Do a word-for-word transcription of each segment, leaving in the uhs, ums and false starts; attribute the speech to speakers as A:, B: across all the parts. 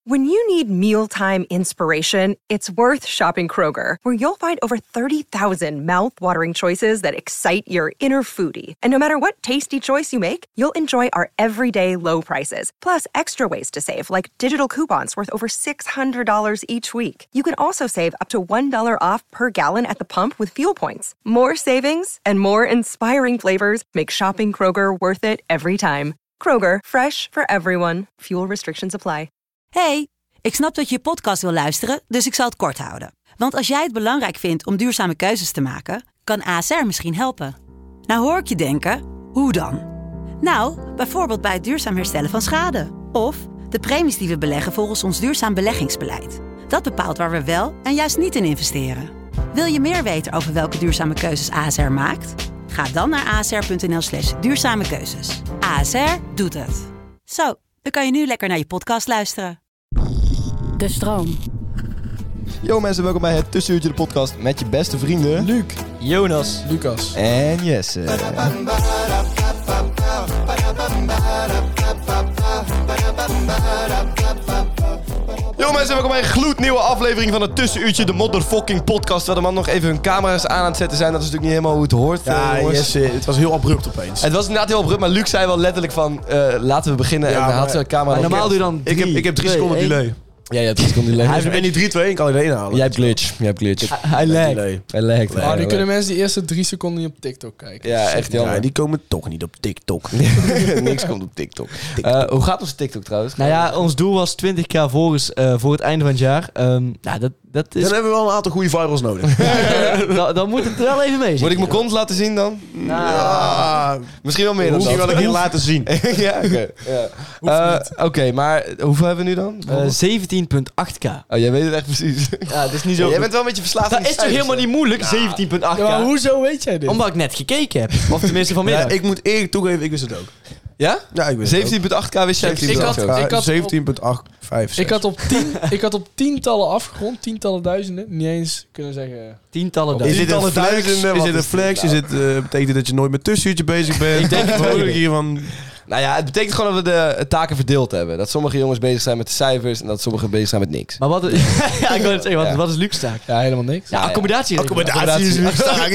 A: When you need mealtime inspiration, it's worth shopping Kroger, where you'll find over thirty thousand mouth-watering choices that excite your inner foodie. And no matter what tasty choice you make, you'll enjoy our everyday low prices, plus extra ways to save, like digital coupons worth over six hundred dollars each week. You can also save up to one dollar off per gallon at the pump with fuel points. More savings and more inspiring flavors make shopping Kroger worth it every time. Kroger, fresh for everyone. Fuel restrictions apply.
B: Hey, ik snap dat je je podcast wil luisteren, dus ik zal het kort houden. Want als jij het belangrijk vindt om duurzame keuzes te maken, kan A S R misschien helpen. Nou hoor ik je denken, hoe dan? Nou, bijvoorbeeld bij het duurzaam herstellen van schade. Of de premies die we beleggen volgens ons duurzaam beleggingsbeleid. Dat bepaalt waar we wel en juist niet in investeren. Wil je meer weten over welke duurzame keuzes A S R maakt? Ga dan naar asr.nl slash duurzame keuzes. A S R doet het. Zo, dan kan je nu lekker naar je podcast luisteren.
C: De stroom.
D: Yo mensen, welkom bij het Tussenuurtje de podcast met je beste vrienden...
E: Luc,
D: Jonas,
E: Lucas
D: en Jesse. Yo mensen, welkom bij een gloednieuwe aflevering van het Tussenuurtje, de motherfucking podcast. Waar de man nog even hun camera's aan aan het zetten zijn. Dat is natuurlijk niet helemaal hoe het hoort.
E: Ja,
D: uh,
E: Jesse, het was heel abrupt opeens.
D: Het was inderdaad heel abrupt, maar Luc zei wel letterlijk van... Uh, laten we beginnen
E: Ja,
D: en hij had
E: maar-
D: zijn camera...
E: maar
D: nog-
E: normaal
D: Ja,
E: doe je dan Ik heb, ik heb drie seconden delay.
D: Ja, je hebt drie seconden delay.
E: Hij heeft niet drie twee en kan hij er één halen.
D: Jij hebt glitch. Jij hebt glitch.
F: Hij legt.
E: Delay.
D: Hij legt.
F: Maar nu kunnen mensen die eerste drie seconden niet op TikTok kijken.
D: Ja, echt jammer.
E: Ja, die komen toch niet op TikTok.
D: Niks komt op TikTok. Uh, hoe gaat onze TikTok trouwens?
F: Nou ja, ons doel was twintig k volgers uh, voor het einde van het jaar. Um, nou, dat, dat is...
E: Dan hebben we wel een aantal goede virals nodig.
F: dan, dan moet het er wel even mee
D: Moet
F: zitten.
D: ik mijn kont laten zien dan?
E: Ja,
D: Misschien wel meer dan
E: misschien
D: dat.
E: wel een keer laten zien.
D: ja, oké. Ja. Uh, Oké, maar hoeveel hebben we nu dan?
F: Uh, zeventien komma acht k.
D: Oh, jij weet het echt precies.
F: Ja, dat is niet zo...
D: Ja, jij bent wel een beetje verslaafd aan
F: Dat
D: die
F: is toch
D: cijfers,
F: helemaal niet moeilijk, zeventien komma acht k? Ja, Ja, maar hoezo
E: weet jij dit?
F: Omdat ik net gekeken heb. Of tenminste vanmiddag.
E: Ja, ik moet eerlijk toegeven, ik wist het ook.
D: Ja?
E: Ja, ik wist
D: zeventien komma acht k wist jij
F: Ik had-
D: precies.
F: ik had-
E: zeventien komma acht vijf
F: Ik had, op tien, ik had op tientallen afgerond, tientallen duizenden. Niet eens kunnen zeggen... Tientallen
E: Is
F: duizenden.
E: dit een
D: Tientallen
E: flex?
D: duizenden,
E: Is
D: wat
E: dit een
D: is dit
E: flex? Is
D: nou?
E: het, uh, betekent dit dat je nooit met tussenuurtje bezig bent?
D: Ik denk het
E: Vrolijk
D: tweede.
E: hiervan.
D: Nou ja, het betekent gewoon dat we de taken verdeeld hebben. Dat sommige jongens bezig zijn met de cijfers en dat sommigen bezig zijn met niks.
F: Maar wat... ja, ik wil het zeggen, wat,
D: Ja.
F: wat is Lucs taak? Ja, helemaal niks. Ja,
D: ja.
F: accommodatie.
E: Accommodatie is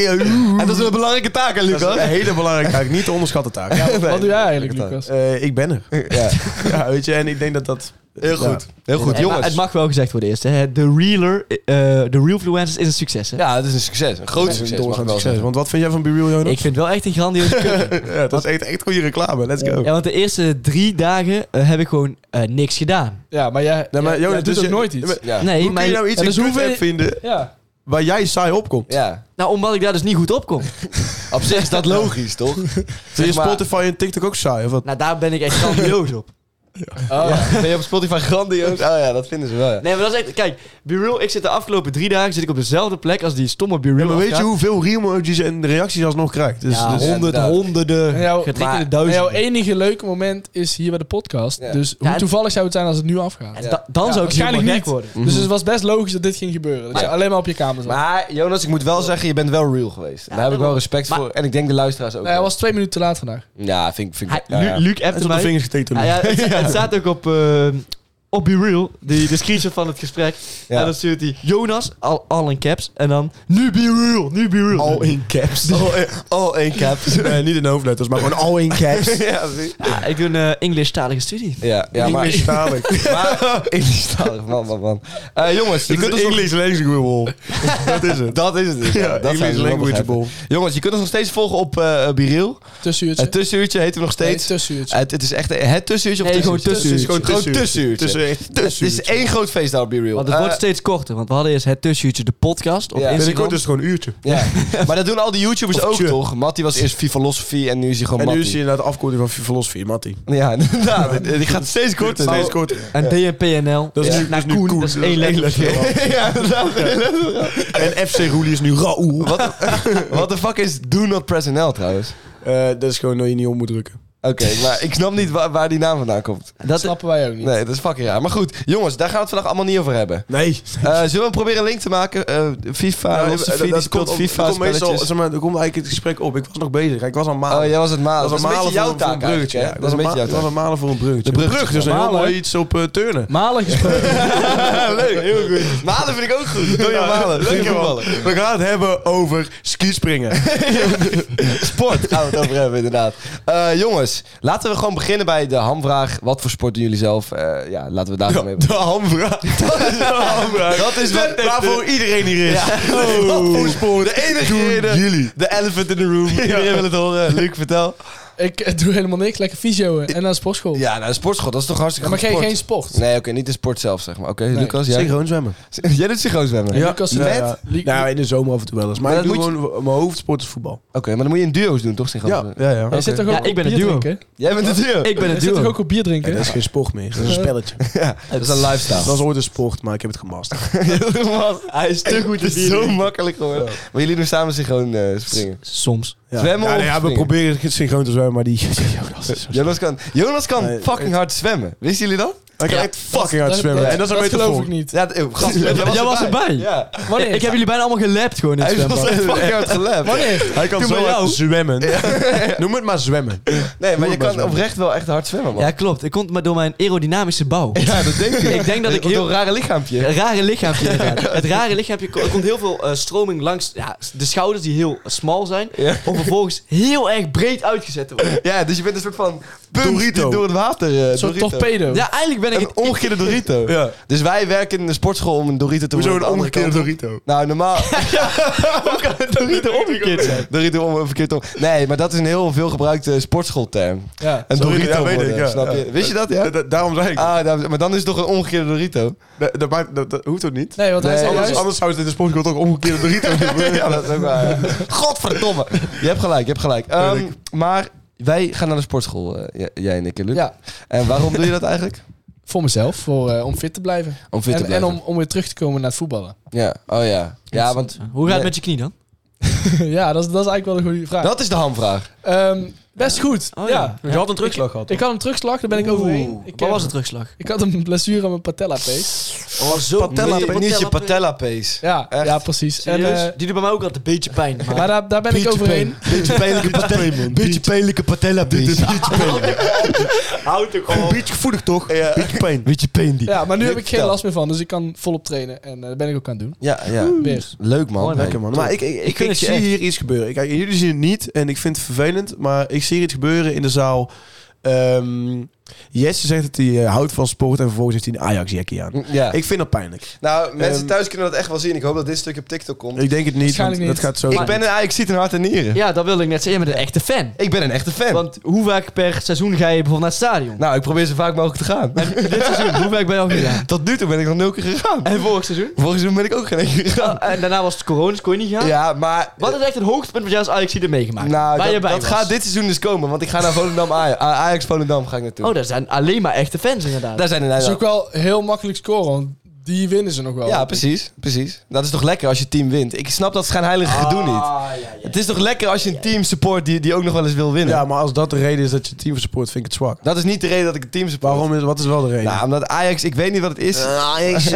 D: En dat is een belangrijke taak, hè,
E: Dat is
D: Lucas?
E: een hele belangrijke taak, niet te onderschatten taak. Ja,
F: Wat doe jij eigenlijk, Lucas?
E: uh, ik ben er.
D: Ja.
E: Ja, weet je, en ik denk dat dat...
D: Heel goed. Heel goed,
F: Nee, maar
D: jongens.
F: het mag wel gezegd worden eerst. Hè. De realer, uh, de Realfluencers is een succes. Hè?
D: Ja, het is een succes. Een groot
E: Een
D: succes, mag
E: doorgaand
D: ik wel
E: succes.
D: zeggen.
E: Want wat vind jij van Be Real, Jonas?
F: Ik vind het wel echt een grandioze keuken.
E: Ja, dat is echt, echt goede reclame. Let's go.
F: Ja, want de eerste drie dagen uh, heb ik gewoon uh, niks gedaan. Ja, maar jij,
E: Nee, maar
F: jij,
E: Jonas,
F: jij doet
E: dus
F: ook
E: je-
F: nooit iets.
D: Ja.
F: Nee,
E: Hoe
F: maar
E: kun je nou iets
F: ja,
E: in
F: dus
E: kut
F: hoeveel-
E: app vinden
F: Ja.
E: waar jij saai opkomt?
D: Ja.
F: Nou, omdat ik daar dus niet goed op kom.
D: Op zich is dat logisch, toch?
E: Vind je
D: Zeg maar-
E: Spotify en TikTok ook saai? Of wat?
F: Nou, daar ben ik echt grandioos op.
D: Oh, ja. Ben je op Spotify grandioos? Oh ja, dat vinden ze wel, ja.
F: Nee, maar dat is echt... Kijk, Be Real, ik zit de afgelopen drie dagen zit ik op dezelfde plek als die stomme Be Real.
E: Ja, maar weet je
F: afgaat.
E: hoeveel real-emojis en reacties alsnog krijgt? Dus,
F: Ja,
E: dus-
F: honderd,
D: inderdaad.
F: honderden,
G: En jouw-
F: getrikkerde
G: En
F: duizenden.
G: jouw enige leuke moment is hier bij de podcast.
D: Ja.
G: Dus
F: Ja,
G: hoe
F: en-
G: toevallig zou het zijn als het nu afgaat?
F: En
D: Ja.
F: da- dan
G: Ja,
F: zou ik
G: waarschijnlijk
F: helemaal gek
G: niet.
F: worden.
G: Dus het was best logisch dat dit ging gebeuren. Dat je
D: Ja.
G: alleen maar op je kamer zat.
D: Maar Jonas, ik moet wel zeggen, je bent wel real geweest. Daar heb ik wel
F: daarom.
D: respect
F: Maar-
D: voor. En ik denk de luisteraars ook
G: Nee, hij
D: wel.
G: was twee minuten te laat vandaag.
D: Ja, vind, ik- vind ik...
F: Hij,
D: ja, ja.
F: Lu- Luc
E: Hij is
F: appte
E: op de
F: mij.
E: vingers getekend.
F: Ja, ja, het, het staat ook op, uh, op Be Real, die, de screenshot van het gesprek.
D: Ja.
F: En dan stuurt hij Jonas, al, al in caps. En dan, nu Be Real, nu Be Real.
E: All in caps.
D: All in, all in caps.
E: Nee, niet in hoofdletters, maar gewoon all in caps.
D: ja, zie.
F: Ja, ik doe een uh, English-talige studie.
D: Ja, ja, maar...
E: English-talig.
D: maar English-talig, man, man, man. Uh, jongens, je
E: Dit
D: kunt
E: is
D: ons nog-
E: English Language. Dat is het.
D: Dat is het dus. Ja,
E: Ja,
D: dat zijn
E: English
D: ze wel
E: Language
D: begrijpen. Jongens, je kunt ons nog steeds volgen op uh, Be Real.
G: Tussenuurtje.
D: Het tussenuurtje heet we nog
G: Nee,
D: steeds.
G: tussenuurtje.
D: Het, het is echt het tussenuurtje of
F: Nee, gewoon
D: tussenuurtje?
F: tussenuurtje.
D: Het is gewoon tussenuurtje.
E: Tussen,
D: Het is één groot feest daar op Be Real.
F: Want het
D: Uh,
F: wordt steeds korter. Want we hadden eerst het tussenuurtje, de podcast op
D: Ja.
F: Instagram.
E: Binnenkort is het gewoon een uurtje.
D: Ja, maar dat doen al die YouTubers
E: Of
D: ook,
E: tje.
D: toch? Mattie was eerst Philosophy en nu is hij gewoon
E: En nu
D: Mattie.
E: is hij inderdaad de afkorting van filosofie, Mattie.
D: Ja, inderdaad. Die gaat steeds korter.
E: Steeds korter.
F: En D N P N L.
E: Dat is
D: Ja.
E: nu,
F: naar
E: dat is nu
F: Koen,
E: Koen.
F: dat is één letter.
D: Ja, inderdaad.
E: En F C Roelie is nu Raoul.
D: Wat de fuck is Do Not Press N L trouwens?
E: Uh, dat is gewoon dat je niet om moet drukken.
D: Oké, okay, maar ik snap niet waar, waar die naam vandaan komt.
F: Dat,
B: Dat
F: snappen wij ook niet.
D: Nee, dat is fucking raar. Maar goed, jongens, daar gaan we het vandaag allemaal niet over hebben.
E: Nee.
D: Uh, zullen we proberen een link te maken? Uh, FIFA,
E: Ja,
D: Losse
E: dat-
D: Vie,
E: dat
D: die speelt
E: komt op-
D: FIFA
E: dat komt meestal,
D: spelletjes.
E: zeg maar, er komt eigenlijk het gesprek op. Ik was nog bezig. Ik was aan het malen.
D: Oh, jij was het malen.
E: Dat was een malen
D: jouw
E: voor, voor een
D: taak
E: bruggetje.
D: eigenlijk,
E: Ja,
D: hè?
E: dat was een
D: beetje
E: ma-
D: jouw
E: dat was
D: taak.
E: een malen voor een bruggetje.
D: De bruggetje,
E: dus een heel
F: malen.
E: mooi iets op uh, turnen.
F: Malen gesproken.
D: Leuk, heel goed. Malen vind ik ook goed. Doe je malen. Leuk voetballen.
E: We gaan het hebben over skispringen.
D: Sport gaan we het over hebben, inderdaad. Uh, jongens, laten we gewoon beginnen bij de hamvraag. Wat voor sport doen jullie zelf? Uh, ja, laten we daar gewoon mee
E: De hamvraag. Dat is de hamvraag.
D: Dat is wat,
E: waarvoor iedereen hier is.
D: Ja.
E: Oh. Wat voor sport
D: De enige
E: doen
D: reden.
E: jullie?
D: De elephant in the room. Iedereen wil het horen. Luc, vertel.
F: Ik eh, doe helemaal niks. Lekker fysio en naar de sportschool.
D: Ja, nou, de sportschool, dat is toch hartstikke
F: maar
D: goed
F: geen,
D: sport?
F: geen sport.
D: Nee, oké, okay, niet de sport zelf, zeg maar. Oké, okay,
F: Nee.
D: Lucas, jij?
E: Synchroon zwemmen.
D: Jij doet synchroon zwemmen?
F: Ja. Lucas
E: ja,
F: met?
E: ja.
F: Li-
E: Nou, in de zomer af en toe wel eens. Maar,
D: Maar
E: ik doe
D: dat
E: gewoon... Mijn hoofdsport is voetbal.
D: Oké, okay, maar dan moet je in duo's doen, toch? Synchroon
E: Ja,
D: zwemmen?
E: ja, ja.
F: Jij
D: Oké.
F: zit toch
B: Ja,
F: ook
B: ik
F: op
B: ben een
F: bier
B: duo.
F: drinken?
D: Jij bent de duo?
B: Ik ben
F: Jij
B: een
F: zit toch
B: duo.
F: ook op bier drinken?
E: Ja, dat is geen sport meer. Dat is een spelletje.
D: Ja, dat is een lifestyle.
E: Dat was ooit een sport, maar ik heb het gemasterd.
D: Hij is te goed. Het is zo makkelijk geworden. Maar jullie doen samen synchroon uh, springen.
B: Soms.
E: Ja.
D: Zwemmen
E: ja,
D: of
E: nee, ja, we
D: springen?
E: proberen synchroon te zwemmen, maar die... Jonas is zo
D: Jonas kan, Jonas kan
E: Nee,
D: fucking
E: het-
D: hard zwemmen. Wisten jullie dat?
E: Hij kan
B: Ja,
E: echt fucking hard
F: Dat-
E: zwemmen.
F: dat-
E: En dat is een
F: dat geloof
E: metafoor.
F: ik niet.
D: Ja, d- oh, gast, jij
B: Jij was erbij.
D: Ja.
F: Wanneer?
B: Ik heb jullie bijna allemaal gelapt gewoon in het
D: Hij was
B: zwembad.
D: echt fucking hard gelapt.
F: Wanneer?
E: Hij kan
B: Doe
E: zo
B: maar
E: hard
B: jou.
E: zwemmen. Noem het maar zwemmen.
D: Nee, maar
E: Doe
D: je
E: maar
D: kan
E: zwemmen.
D: oprecht wel echt hard zwemmen, man.
B: Ja, klopt. Ik komt maar door mijn aerodynamische bouw.
D: Ja, dat denk ik.
B: Ik denk dat ik
D: Door
B: heel...
D: een rare lichaampje.
B: Een rare lichaampje inderdaad. Het rare lichaampje ko- er komt heel veel eh, stroming langs ja, de schouders die heel smal zijn.
D: Ja.
B: Om vervolgens heel erg breed uitgezet te worden.
D: Ja, dus je bent een soort van punt
E: Dorito.
D: die door het water... uh,
F: Een soort
D: Dorito.
F: torpedo.
B: Ja, eigenlijk ben ik
D: Een
B: het...
D: omgekeerde Dorito.
E: Ja.
D: Dus wij werken in de sportschool om een Dorito te
E: Hoezo
D: worden.
E: een
D: aan de andere
E: omgekeerde
D: kant.
E: Dorito?
D: Nou, normaal...
B: Hoe kan het Dorito omgekeerd zijn?
D: Dorito om, verkeerd om. Nee, maar dat is een heel veel gebruikte sportschoolterm.
F: Ja.
D: Een
E: Sorry,
D: Dorito
E: ja, weet
D: worden,
E: ik, ja.
D: snap je?
E: Ja.
D: Wist je dat, ja?
E: Da- da- Daarom zei ik.
D: Ah, nou, maar dan is het toch een omgekeerde Dorito?
E: Dat, dat, maakt- dat, dat hoeft ook niet.
F: Nee, want hij
D: Nee,
F: zei
E: Anders,
F: juist...
E: anders zou het in de sportschool toch omgekeerde Dorito noemen.
D: Ja, dat is ook waar. Ja. Godverdomme. Je hebt gelijk, je hebt gelijk. Ehm,
E: Tuurlijk.
D: maar wij gaan naar de sportschool, eh, j- jij en ik, Luc.
F: Ja,
D: En waarom doe je dat eigenlijk?
F: voor mezelf. Voor, eh, om fit te blijven.
D: Om fit te
F: en,
D: blijven.
F: en om, om weer terug te komen naar het voetballen.
D: Ja, oh ja. Ja, want
B: Hoe gaat het
D: Nee.
B: met je knie dan?
F: ja, dat is, dat is eigenlijk wel een goede vraag.
D: dat is de hamvraag.
F: Ehm, best goed.
B: Oh,
F: ja.
B: ja.
E: Je had een terugslag gehad.
F: Ik had een terugslag, daar ben ik overheen. Ik,
B: Wat
F: eh,
B: was de terugslag?
F: Ik had een blessure aan mijn patella-pees.
B: Oh, zo.
E: Patella-
D: niet, niet je patella pace.
F: Ja,
D: Echt?
F: ja, precies. En,
B: Serieus?
F: eh,
B: Die doet bij mij ook altijd een beetje pijn. Maar...
F: maar daar, daar ben ik overheen.
D: Beetje pijnlijke patella. Beetje pijnlijke patella pace.
B: Houd ook
E: Een beetje gevoelig toch?
D: Ja.
E: Beetje pijn.
D: Beetje pijn die.
F: Ja, maar nu heb ik geen
D: Vertel.
F: last meer van, dus ik kan volop trainen. En eh, dat ben ik ook aan het doen.
D: Ja, ja.
F: Weer.
D: Leuk man.
B: Mooi,
E: Lekker man. Maar ik, ik, ik,
B: Ik gun
E: ik
B: het je
E: zie
B: echt.
E: hier iets gebeuren. Kijk, jullie zien het niet en ik vind het vervelend, maar ik zie iets gebeuren in de zaal. Ehm, Jesse zegt dat hij eh, houdt van sport en vervolgens heeft hij een Ajax-jackie aan.
D: Ja.
E: Ik vind dat pijnlijk.
D: nou, mensen
E: Ehm,
D: thuis kunnen dat echt wel zien. Ik hoop dat dit stukje op TikTok komt.
E: Ik denk het niet, want
F: Waarschijnlijk
E: dat
F: niet.
E: gaat zo...
D: Ik ben een Ajax ziet in hart en nieren.
B: Ja, dat wilde ik net zeggen. Je bent een echte fan.
D: Ik ben een echte fan.
B: Want hoe vaak per seizoen ga je bijvoorbeeld naar het stadion?
D: Nou, ik probeer zo vaak mogelijk te gaan.
B: Dit seizoen, hoe vaak ben je al gegaan?
D: Tot nu toe ben ik nog nul keer gegaan.
B: En vorig seizoen?
D: Vorig seizoen ben ik ook geen één keer gegaan.
B: Oh, en daarna was het corona, dus kon je niet gaan.
D: Ja, maar...
B: Wat is echt het hoogtepunt wat jij als Ajax ziet meegemaakt?
D: Nou,
B: Waar je
D: dat,
B: bij
D: dat
B: was?
D: gaat dit seizoen dus komen. Want ik ga naar Volendam Ajax. Ajax Volendam ga ik naartoe.
B: Oh, dat zijn alleen maar echte fans inderdaad.
D: Daar zijn er
F: Dat is
D: nou.
F: ook wel heel makkelijk scoren, want die winnen ze nog wel.
D: Ja, precies, precies. Dat is toch lekker als je team wint. Ik snap dat schijnheilige gedoe niet.
B: Ah, ja, ja.
D: Het is toch lekker als je een team support die, die ook nog wel eens wil winnen.
E: Ja, maar als dat de reden is dat je team support, vind ik het zwak.
D: Dat is niet de reden dat ik een team support.
E: Waarom is, wat is wel de reden?
D: Nou, omdat Ajax, ik weet niet wat het is.
E: Ajax...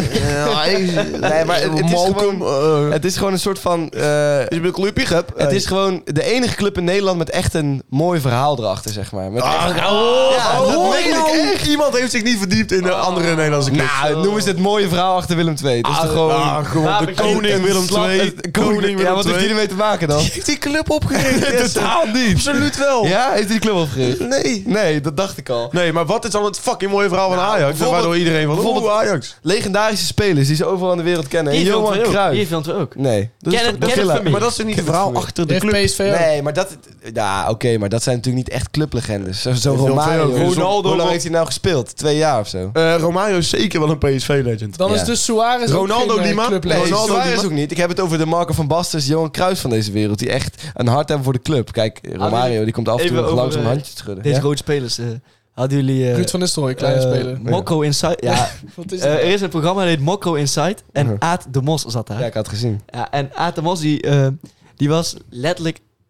D: Nee, maar het, het is gewoon... Het is gewoon een soort van... eh,
E: Is een clubje, heb?
D: het is gewoon de enige club in Nederland met echt een mooi verhaal erachter, zeg maar. Met echt-
E: oh,
D: ja, dat
E: hoor
D: meen
E: je
D: ik
E: nou?
D: echt.
E: Iemand heeft zich niet verdiept in de andere Nederlandse clubs.
D: Nou, noem eens het mooie verhaal achter Willem twee. Dat is toch gewoon...
E: Ah, gewoon
B: Waar
E: de
B: heb ik
E: koning
D: een
E: Willem
D: slap-
E: twee.
D: een
E: Koning Willem
D: Ja, wat heeft hij
E: twee.
D: ermee te maken dan?
E: Heeft die club opgericht?
D: Totaal niet.
E: Absoluut wel.
D: Ja, heeft hij die club opgericht?
E: Nee.
D: Nee, dat dacht ik al.
E: Nee, maar wat is dan het fucking mooie verhaal van
D: Nou,
E: Ajax?
D: bijvoorbeeld-
E: Waardoor iedereen van,
D: bijvoorbeeld-
E: oeh, Ajax.
D: Legendarische spelers die ze overal in de wereld kennen. En
B: Hier
D: Johan
B: filmt we ook.
D: Cruijff.
B: Hier filmt we ook.
D: Nee.
E: Dat is
B: Ken
E: toch-
B: het-
E: dat
B: ken
E: is-
B: het voor
E: Maar
B: mij.
E: dat is toch niet het
D: Ken het
E: verhaal
D: voor
E: achter de
F: Heeft
E: club?
F: P S V ook.
D: Nee, maar dat... Ja, oké, maar dat zijn natuurlijk niet echt clublegendes. Zo, zo
E: Willem twee
D: Romario.
E: ook.
D: Hoe-
E: Ronaldo
D: Hoe lang
E: ook.
D: heeft hij nou gespeeld? Twee jaar of zo?
E: Eh, Romario is zeker wel een P S V-legend.
F: Dan
D: Ja.
F: is dus Suarez
E: Ronaldo
F: ook geen, eh,
E: Lima?
F: clublegend.
D: Nee,
E: Ronaldo
D: Suarez
E: die ma-
D: ook niet. Ik heb het over de Marco van Basten, Johan Cruijff van deze wereld. Die echt een hart hebben voor de club. Kijk, Romario die komt af en toe
B: Even
D: nog
B: over,
D: langs om
B: eh,
D: handjes te schudden.
B: Deze
D: Ja?
B: grote spelers. eh, hadden jullie... eh,
F: Ruud van Nistelrooy, kleine
B: eh,
F: speler.
B: Mokko Inside. Ja,
F: Wat is
B: eh,
F: dat?
B: er is een programma dat heet Mokko Inside. En
D: Mhm.
B: Aad de Mos zat daar.
D: Ja, ik had het gezien.
B: Ja, en Aad de Mos, die, eh, die was letterlijk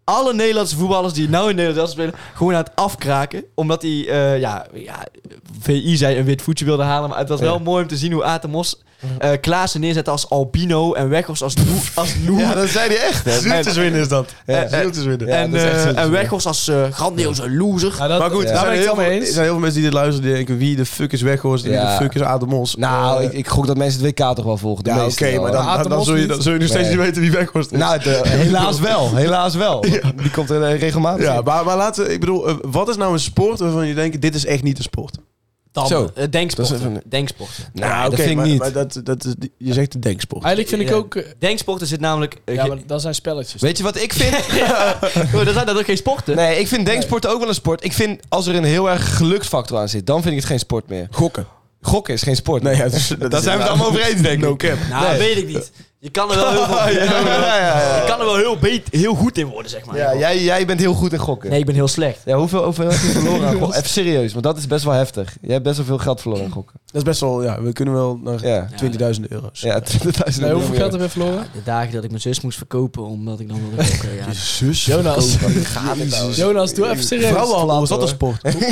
H: alle Nederlandse voetballers die nou in Nederland spelen, gewoon aan het afkraken. Omdat hij, uh, ja, ja, V I zei een wit voetje wilde halen. Maar het was wel ja. mooi om te zien hoe Atemos uh, Klaassen neerzette als Albino en Weghorst als Noe. Als Noe.
E: Ja, dat zei hij echt. Zieltjeswinnen is dat. Ja, zieltjeswinnen.
H: En, ja, uh, en Weghorst als uh, grandioze loser.
E: Ja, dat, maar goed, ja. daar ben ik het wel mee eens. Er zijn heel veel mensen die dit luisteren die denken, wie de fuck is Weghorst en ja. wie de fuck is Atemos.
D: Nou, uh, ik, ik gok dat mensen het W K toch wel volgen.
E: Ja, oké, okay, maar dan, dan, dan, zul je, dan zul je nog steeds nee. niet weten wie Weghorst is.
D: Nou, de, helaas wel. Helaas wel. Ja. Die komt er regelmatig
E: Ja, maar, maar laten we, ik bedoel, uh, wat is nou een sport waarvan je denkt, dit is echt niet een sport?
H: Dan, Zo. Uh, denksporten. Een... Denksporten.
E: Nou, nou okay, dat vind ik niet. Maar, maar dat, dat is, je zegt de denksport.
F: Eigenlijk vind ik ook... Uh,
H: denksporten zit namelijk... Uh,
F: ja, maar dat zijn spelletjes.
D: Weet je wat ik vind?
H: oh, dat zijn dat ook geen sporten.
D: Nee, ik vind denksporten nee. ook wel een sport. Ik vind, als er een heel erg geluksfactor aan zit, dan vind ik het geen sport meer.
E: Gokken.
D: Gokken is geen sport.
E: Nee, ja, dus, dat
D: daar zijn we het allemaal over eens, denk ik.
E: No cap.
H: Nou, nee. weet ik niet. Je kan er wel heel, veel, ja, ja, ja, ja. Je kan er wel heel, beet, heel goed in worden, zeg maar.
D: Ja, jij, jij bent heel goed in gokken.
H: Nee, ik ben heel slecht.
D: Ja, hoeveel, hoeveel heb je verloren aan gokken? Even serieus, want dat is best wel heftig. Jij hebt best wel veel geld verloren aan gokken.
E: Dat is best wel, ja, we kunnen wel naar ja. twintigduizend euro's.
D: Ja, twintigduizend
F: euro. Nee, hoeveel geld heb je verloren?
H: Ja, de dagen dat ik mijn zus moest verkopen, omdat ik dan wilde gokken. Ja.
E: Je zus?
F: Jonas. Jonas, Jonas, doe even serieus.
E: Vrouwenhandel, is dat een sport?
D: ik,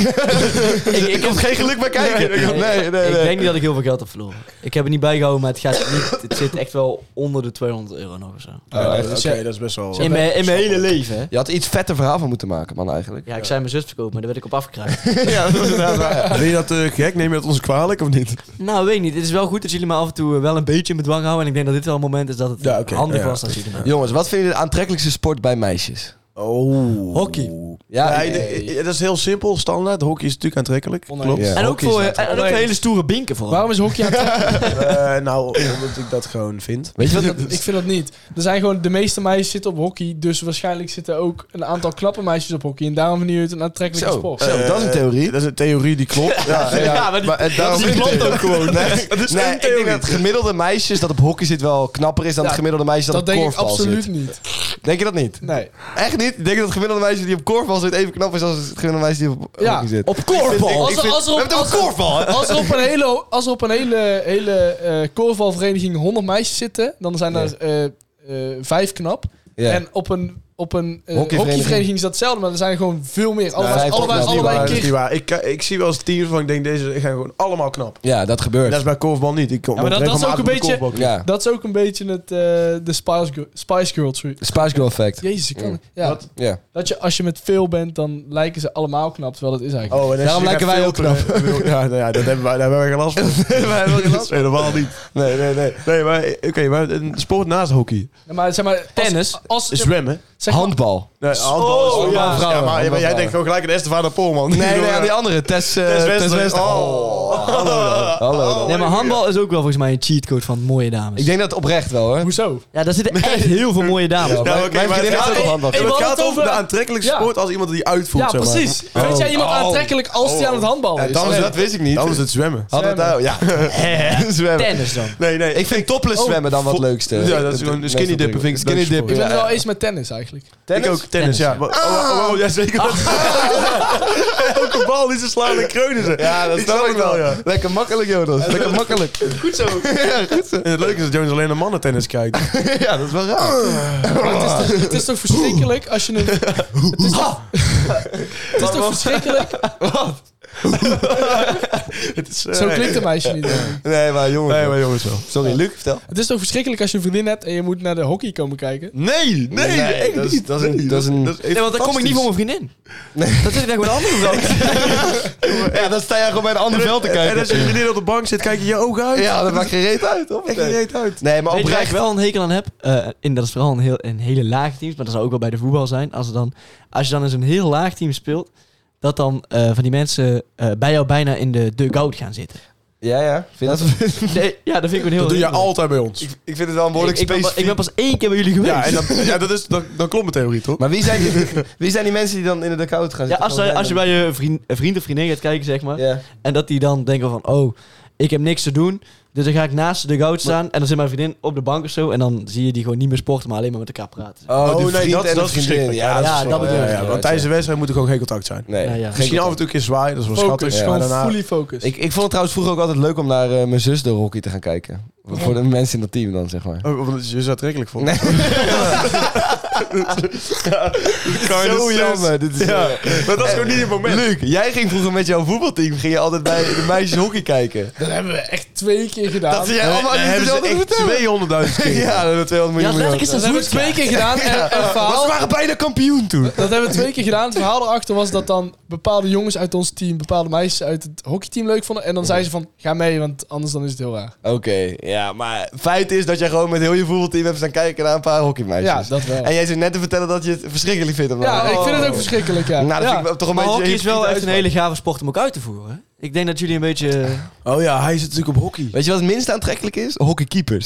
D: ik heb geen geluk bij kijken. Nee, nee, nee, nee,
H: ik denk niet dat ik heel veel geld heb verloren. Ik heb het niet bijgehouden, maar het gaat niet. Het zit echt wel onder de tweehonderd euro nog of zo.
E: Uh, uh, Oké, okay, dat is best wel...
H: In mijn, in mijn hele leven, hè.
D: Je had iets vetter verhaal van moeten maken, man, eigenlijk.
H: Ja, ik zei mijn zus verkopen, maar daar werd ik op afgekraakt.
D: ja, dat is inderdaad waar.
E: Vind je dat uh, gek? Neem je dat ons kwalijk of niet?
H: Nou, weet ik niet. Het is wel goed dat jullie me af en toe wel een beetje in bedwang houden. En ik denk dat dit wel een moment is dat het ja, okay, handig ja, was. Als jullie
D: Jongens, wat vind je de aantrekkelijkste sport bij meisjes?
E: Oh.
H: Hockey.
E: Ja, ja nee. Dat is heel simpel, standaard. Hockey is natuurlijk aantrekkelijk. Klopt.
H: Ja. En ook voor, en ook voor hele stoere binken vooral.
F: Waarom is hockey aantrekkelijk?
E: uh, nou, omdat ik dat gewoon vind.
F: Weet je wat? Ik vind dat niet. Er zijn gewoon, de meeste meisjes zitten op hockey, dus waarschijnlijk zitten ook een aantal knappe meisjes op hockey. En daarom vind je het een aantrekkelijke
D: Zo,
F: sport.
D: Zo, dat is een theorie.
E: Uh, dat is een theorie die klopt.
D: ja, ja, ja, maar die, maar, daarom
H: die klopt ook gewoon.
D: Nee, dat is nee, ik denk dat het gemiddelde meisjes dat op hockey zit wel knapper is dan ja, het gemiddelde meisje dat, dat op korfbal zit.
F: Dat denk ik absoluut niet.
D: Denk je dat niet?
F: Nee.
D: Echt niet? Ik denk dat het gemiddelde meisje die op korfbal zit even knap is als het gemiddelde meisje die op
F: ja,
D: hockey zit.
H: Op korfbal?
F: Als er, als er op,
D: we hebben het over korfbal,
F: als er op een hele, als er op een hele, hele uh, korfbalvereniging honderd meisjes zitten, dan zijn er uh, uh, vijf knap. Yeah. En op een op een uh, hockeyvereniging is dat hetzelfde, maar er zijn gewoon veel meer. Allebei, ja, allebei, allebei, allebei een keer.
E: Niet waar. Ik, ik zie wel eens teams van ik denk deze gaan gewoon allemaal knap.
D: Ja, dat gebeurt.
E: Dat is bij korfbal niet. Ik kom
F: ja, maar dat, dat is ook een beetje. Ja. Dat is ook een beetje het uh, de Spice Girl, Spice Girl truc.
D: Spice Girl effect.
F: Jezus, ik kan. Mm. Ja.
E: Dat,
D: ja.
F: Dat je als je met veel bent, dan lijken ze allemaal knap, terwijl het is eigenlijk.
E: Oh, en
D: daarom lijken wij ook knap.
E: ja, nou ja, dat hebben wij, daar hebben wij geen last van. wij hebben geen last van. Helemaal niet. Nee, nee, nee. Nee, maar oké, okay, maar een sport naast hockey.
F: Ja, maar zeg maar
H: tennis,
F: als, als
E: zwemmen,
F: zeg
D: handbal.
E: Nee, handbal is
H: oh, ja,
E: vrouwen. Ja, maar, maar jij denkt gewoon gelijk aan Estefan Polman.
D: Nee, nee, aan die andere. Tess uh, Wester.
E: Oh, hallo.
D: Hallo.
H: Nee, maar handbal is ook wel volgens mij een cheatcode van mooie dames.
D: Ik denk dat het oprecht wel, hoor.
F: Hoezo?
H: Ja, daar zitten echt heel veel mooie dames.
E: Ja, ja, okay, mijn vriendin heeft ook handbal. Het gaat over de aantrekkelijkste
F: ja.
E: sport als iemand die uitvoert.
F: Ja, precies.
E: Oh.
F: Vind jij iemand oh. aantrekkelijk als die aan het handballen is?
E: Ja, dan is dat wist ik niet. Dan is het zwemmen.
D: Had het ja.
H: zwemmen. Tennis dan.
E: Nee, nee.
D: Ik vind topless oh. zwemmen dan wat leukste.
E: Ja, dat is gewoon skinny dippen. Vind ik
D: skinny dippen.
F: Ik ben wel eens met tennis eigenlijk.
E: Ik ook tennis, ja. Oh, ja, zeker. Elke bal die ze slaan en kreunen ze.
D: Ja, dat snap ik wel, ja. Lekker makkelijk, Jonas. Lekker makkelijk.
F: Goed zo.
D: Ja, goed zo.
E: En het leuke is dat Jonas alleen naar mannentennis kijkt.
D: Ja, dat is wel raar.
F: Het is, toch, het is toch verschrikkelijk als je een... Het is toch, het is toch verschrikkelijk...
D: Wat?
E: Het is, uh,
F: Zo klinkt een meisje niet.
D: Nee, maar jongens.
E: Nee, maar jongens wel.
D: Sorry, Luc, vertel.
F: Het is toch verschrikkelijk als je een vriendin hebt en je moet naar de hockey komen kijken?
E: Nee, nee, nee, echt
D: dat is,
E: niet.
D: Dat is een... Dat is een
H: nee, want dan kom ik niet voor mijn vriendin. Nee. Dat zit ik daar gewoon een andere veld.
D: Ja, dan sta jij gewoon bij een ander veld te kijken.
E: En als je vriendin op de bank zit, kijk je je ogen uit.
D: Ja, dat maakt geen reet uit, hoor.
E: Echt geen reet uit.
D: Nee, maar
H: oprecht...
D: Weet
H: waar ik wel een hekel aan heb, uh, en dat is vooral een, heel, een hele laag team, maar dat zou ook wel bij de voetbal zijn, als, er dan, als je dan in zo'n heel laag team speelt, dat dan uh, van die mensen uh, bij jou bijna in de dugout gaan zitten.
D: Ja, ja. Vind dat
H: dat... Nee, ja, dat vind ik een heel...
E: Dat doe je altijd bij ons.
D: Ik, ik vind het wel een behoorlijk
H: ik, ik,
D: specifiek.
H: ben, ik ben pas één keer bij jullie geweest.
E: Ja, en dan, ja dat is, dan, dan klopt mijn theorie, toch?
D: Maar wie zijn die, wie zijn die mensen die dan in de dugout gaan zitten?
H: Ja, als, je, als je bij je vriend, vriend of vriendin gaat kijken, zeg maar.
D: Ja.
H: En dat die dan denken van, oh, ik heb niks te doen. Dus dan ga ik naast de dugout staan. En dan zit mijn vriendin op de bank of zo. En dan zie je die gewoon niet meer sporten, maar alleen maar met elkaar praten.
D: Oh,
E: oh
D: nee, dat,
E: en
D: dat is vriendin.
E: Ja,
H: ja, ja, dat bedoel ik.
E: Ja, ja, want tijdens de wedstrijd moet er gewoon geen contact zijn.
D: Nee.
H: Ja, ja.
E: Misschien af en toe een keer zwaaien, dat is wel
F: Focus,
E: schattig.
F: gewoon
E: Ja, daarna...
F: fully focus.
D: Ik, ik vond het trouwens vroeger ook altijd leuk om naar uh, mijn zus de hockey te gaan kijken. Voor de mensen in dat team dan, zeg maar.
E: Oh, omdat je ze aantrekkelijk vond.
D: Nee. Zo jammer. Dit is
E: Ja,
D: zo-
E: maar dat is gewoon niet het moment.
D: Luc, jij ging vroeger met jouw voetbalteam ging je altijd bij de meisjes hockey kijken.
F: Dat hebben we echt twee keer gedaan.
D: Dat zie jij
E: En
D: allemaal
E: dan
D: niet
E: hebben ze
D: vertellen.
E: echt tweehonderdduizend keer.
D: Ja, dat hebben tweehonderd
H: Ja,
D: miljoen.
H: letterlijk is
F: dat
H: dat
F: hebben we twee keer gedaan. En, en het
D: Maar
F: verhaal,
D: ze waren bijna kampioen toen.
F: dat hebben we twee keer gedaan. Het verhaal erachter was dat dan bepaalde jongens uit ons team... bepaalde meisjes uit het hockeyteam leuk vonden. En dan zeiden ze van, ga mee, want anders dan is het heel raar.
D: Oké, ja, maar feit is dat jij gewoon met heel je voetbalteam hebt staan kijken naar een paar hockeymeisjes.
F: Ja, dat wel.
D: En jij zit net te vertellen dat je het verschrikkelijk vindt. om
F: Ja,
D: dan-
F: ik vind het ook verschrikkelijk, ja.
D: Nou, dat
F: ja.
D: vind ik toch een
H: Maar
D: beetje...
H: hockey is wel echt een
D: uitspraak.
H: hele gave sport om ook uit te voeren. hè? Ik denk dat jullie een beetje...
E: Oh ja, hij zit natuurlijk op hockey.
D: Weet je wat het minst aantrekkelijk is? Hockeykeepers.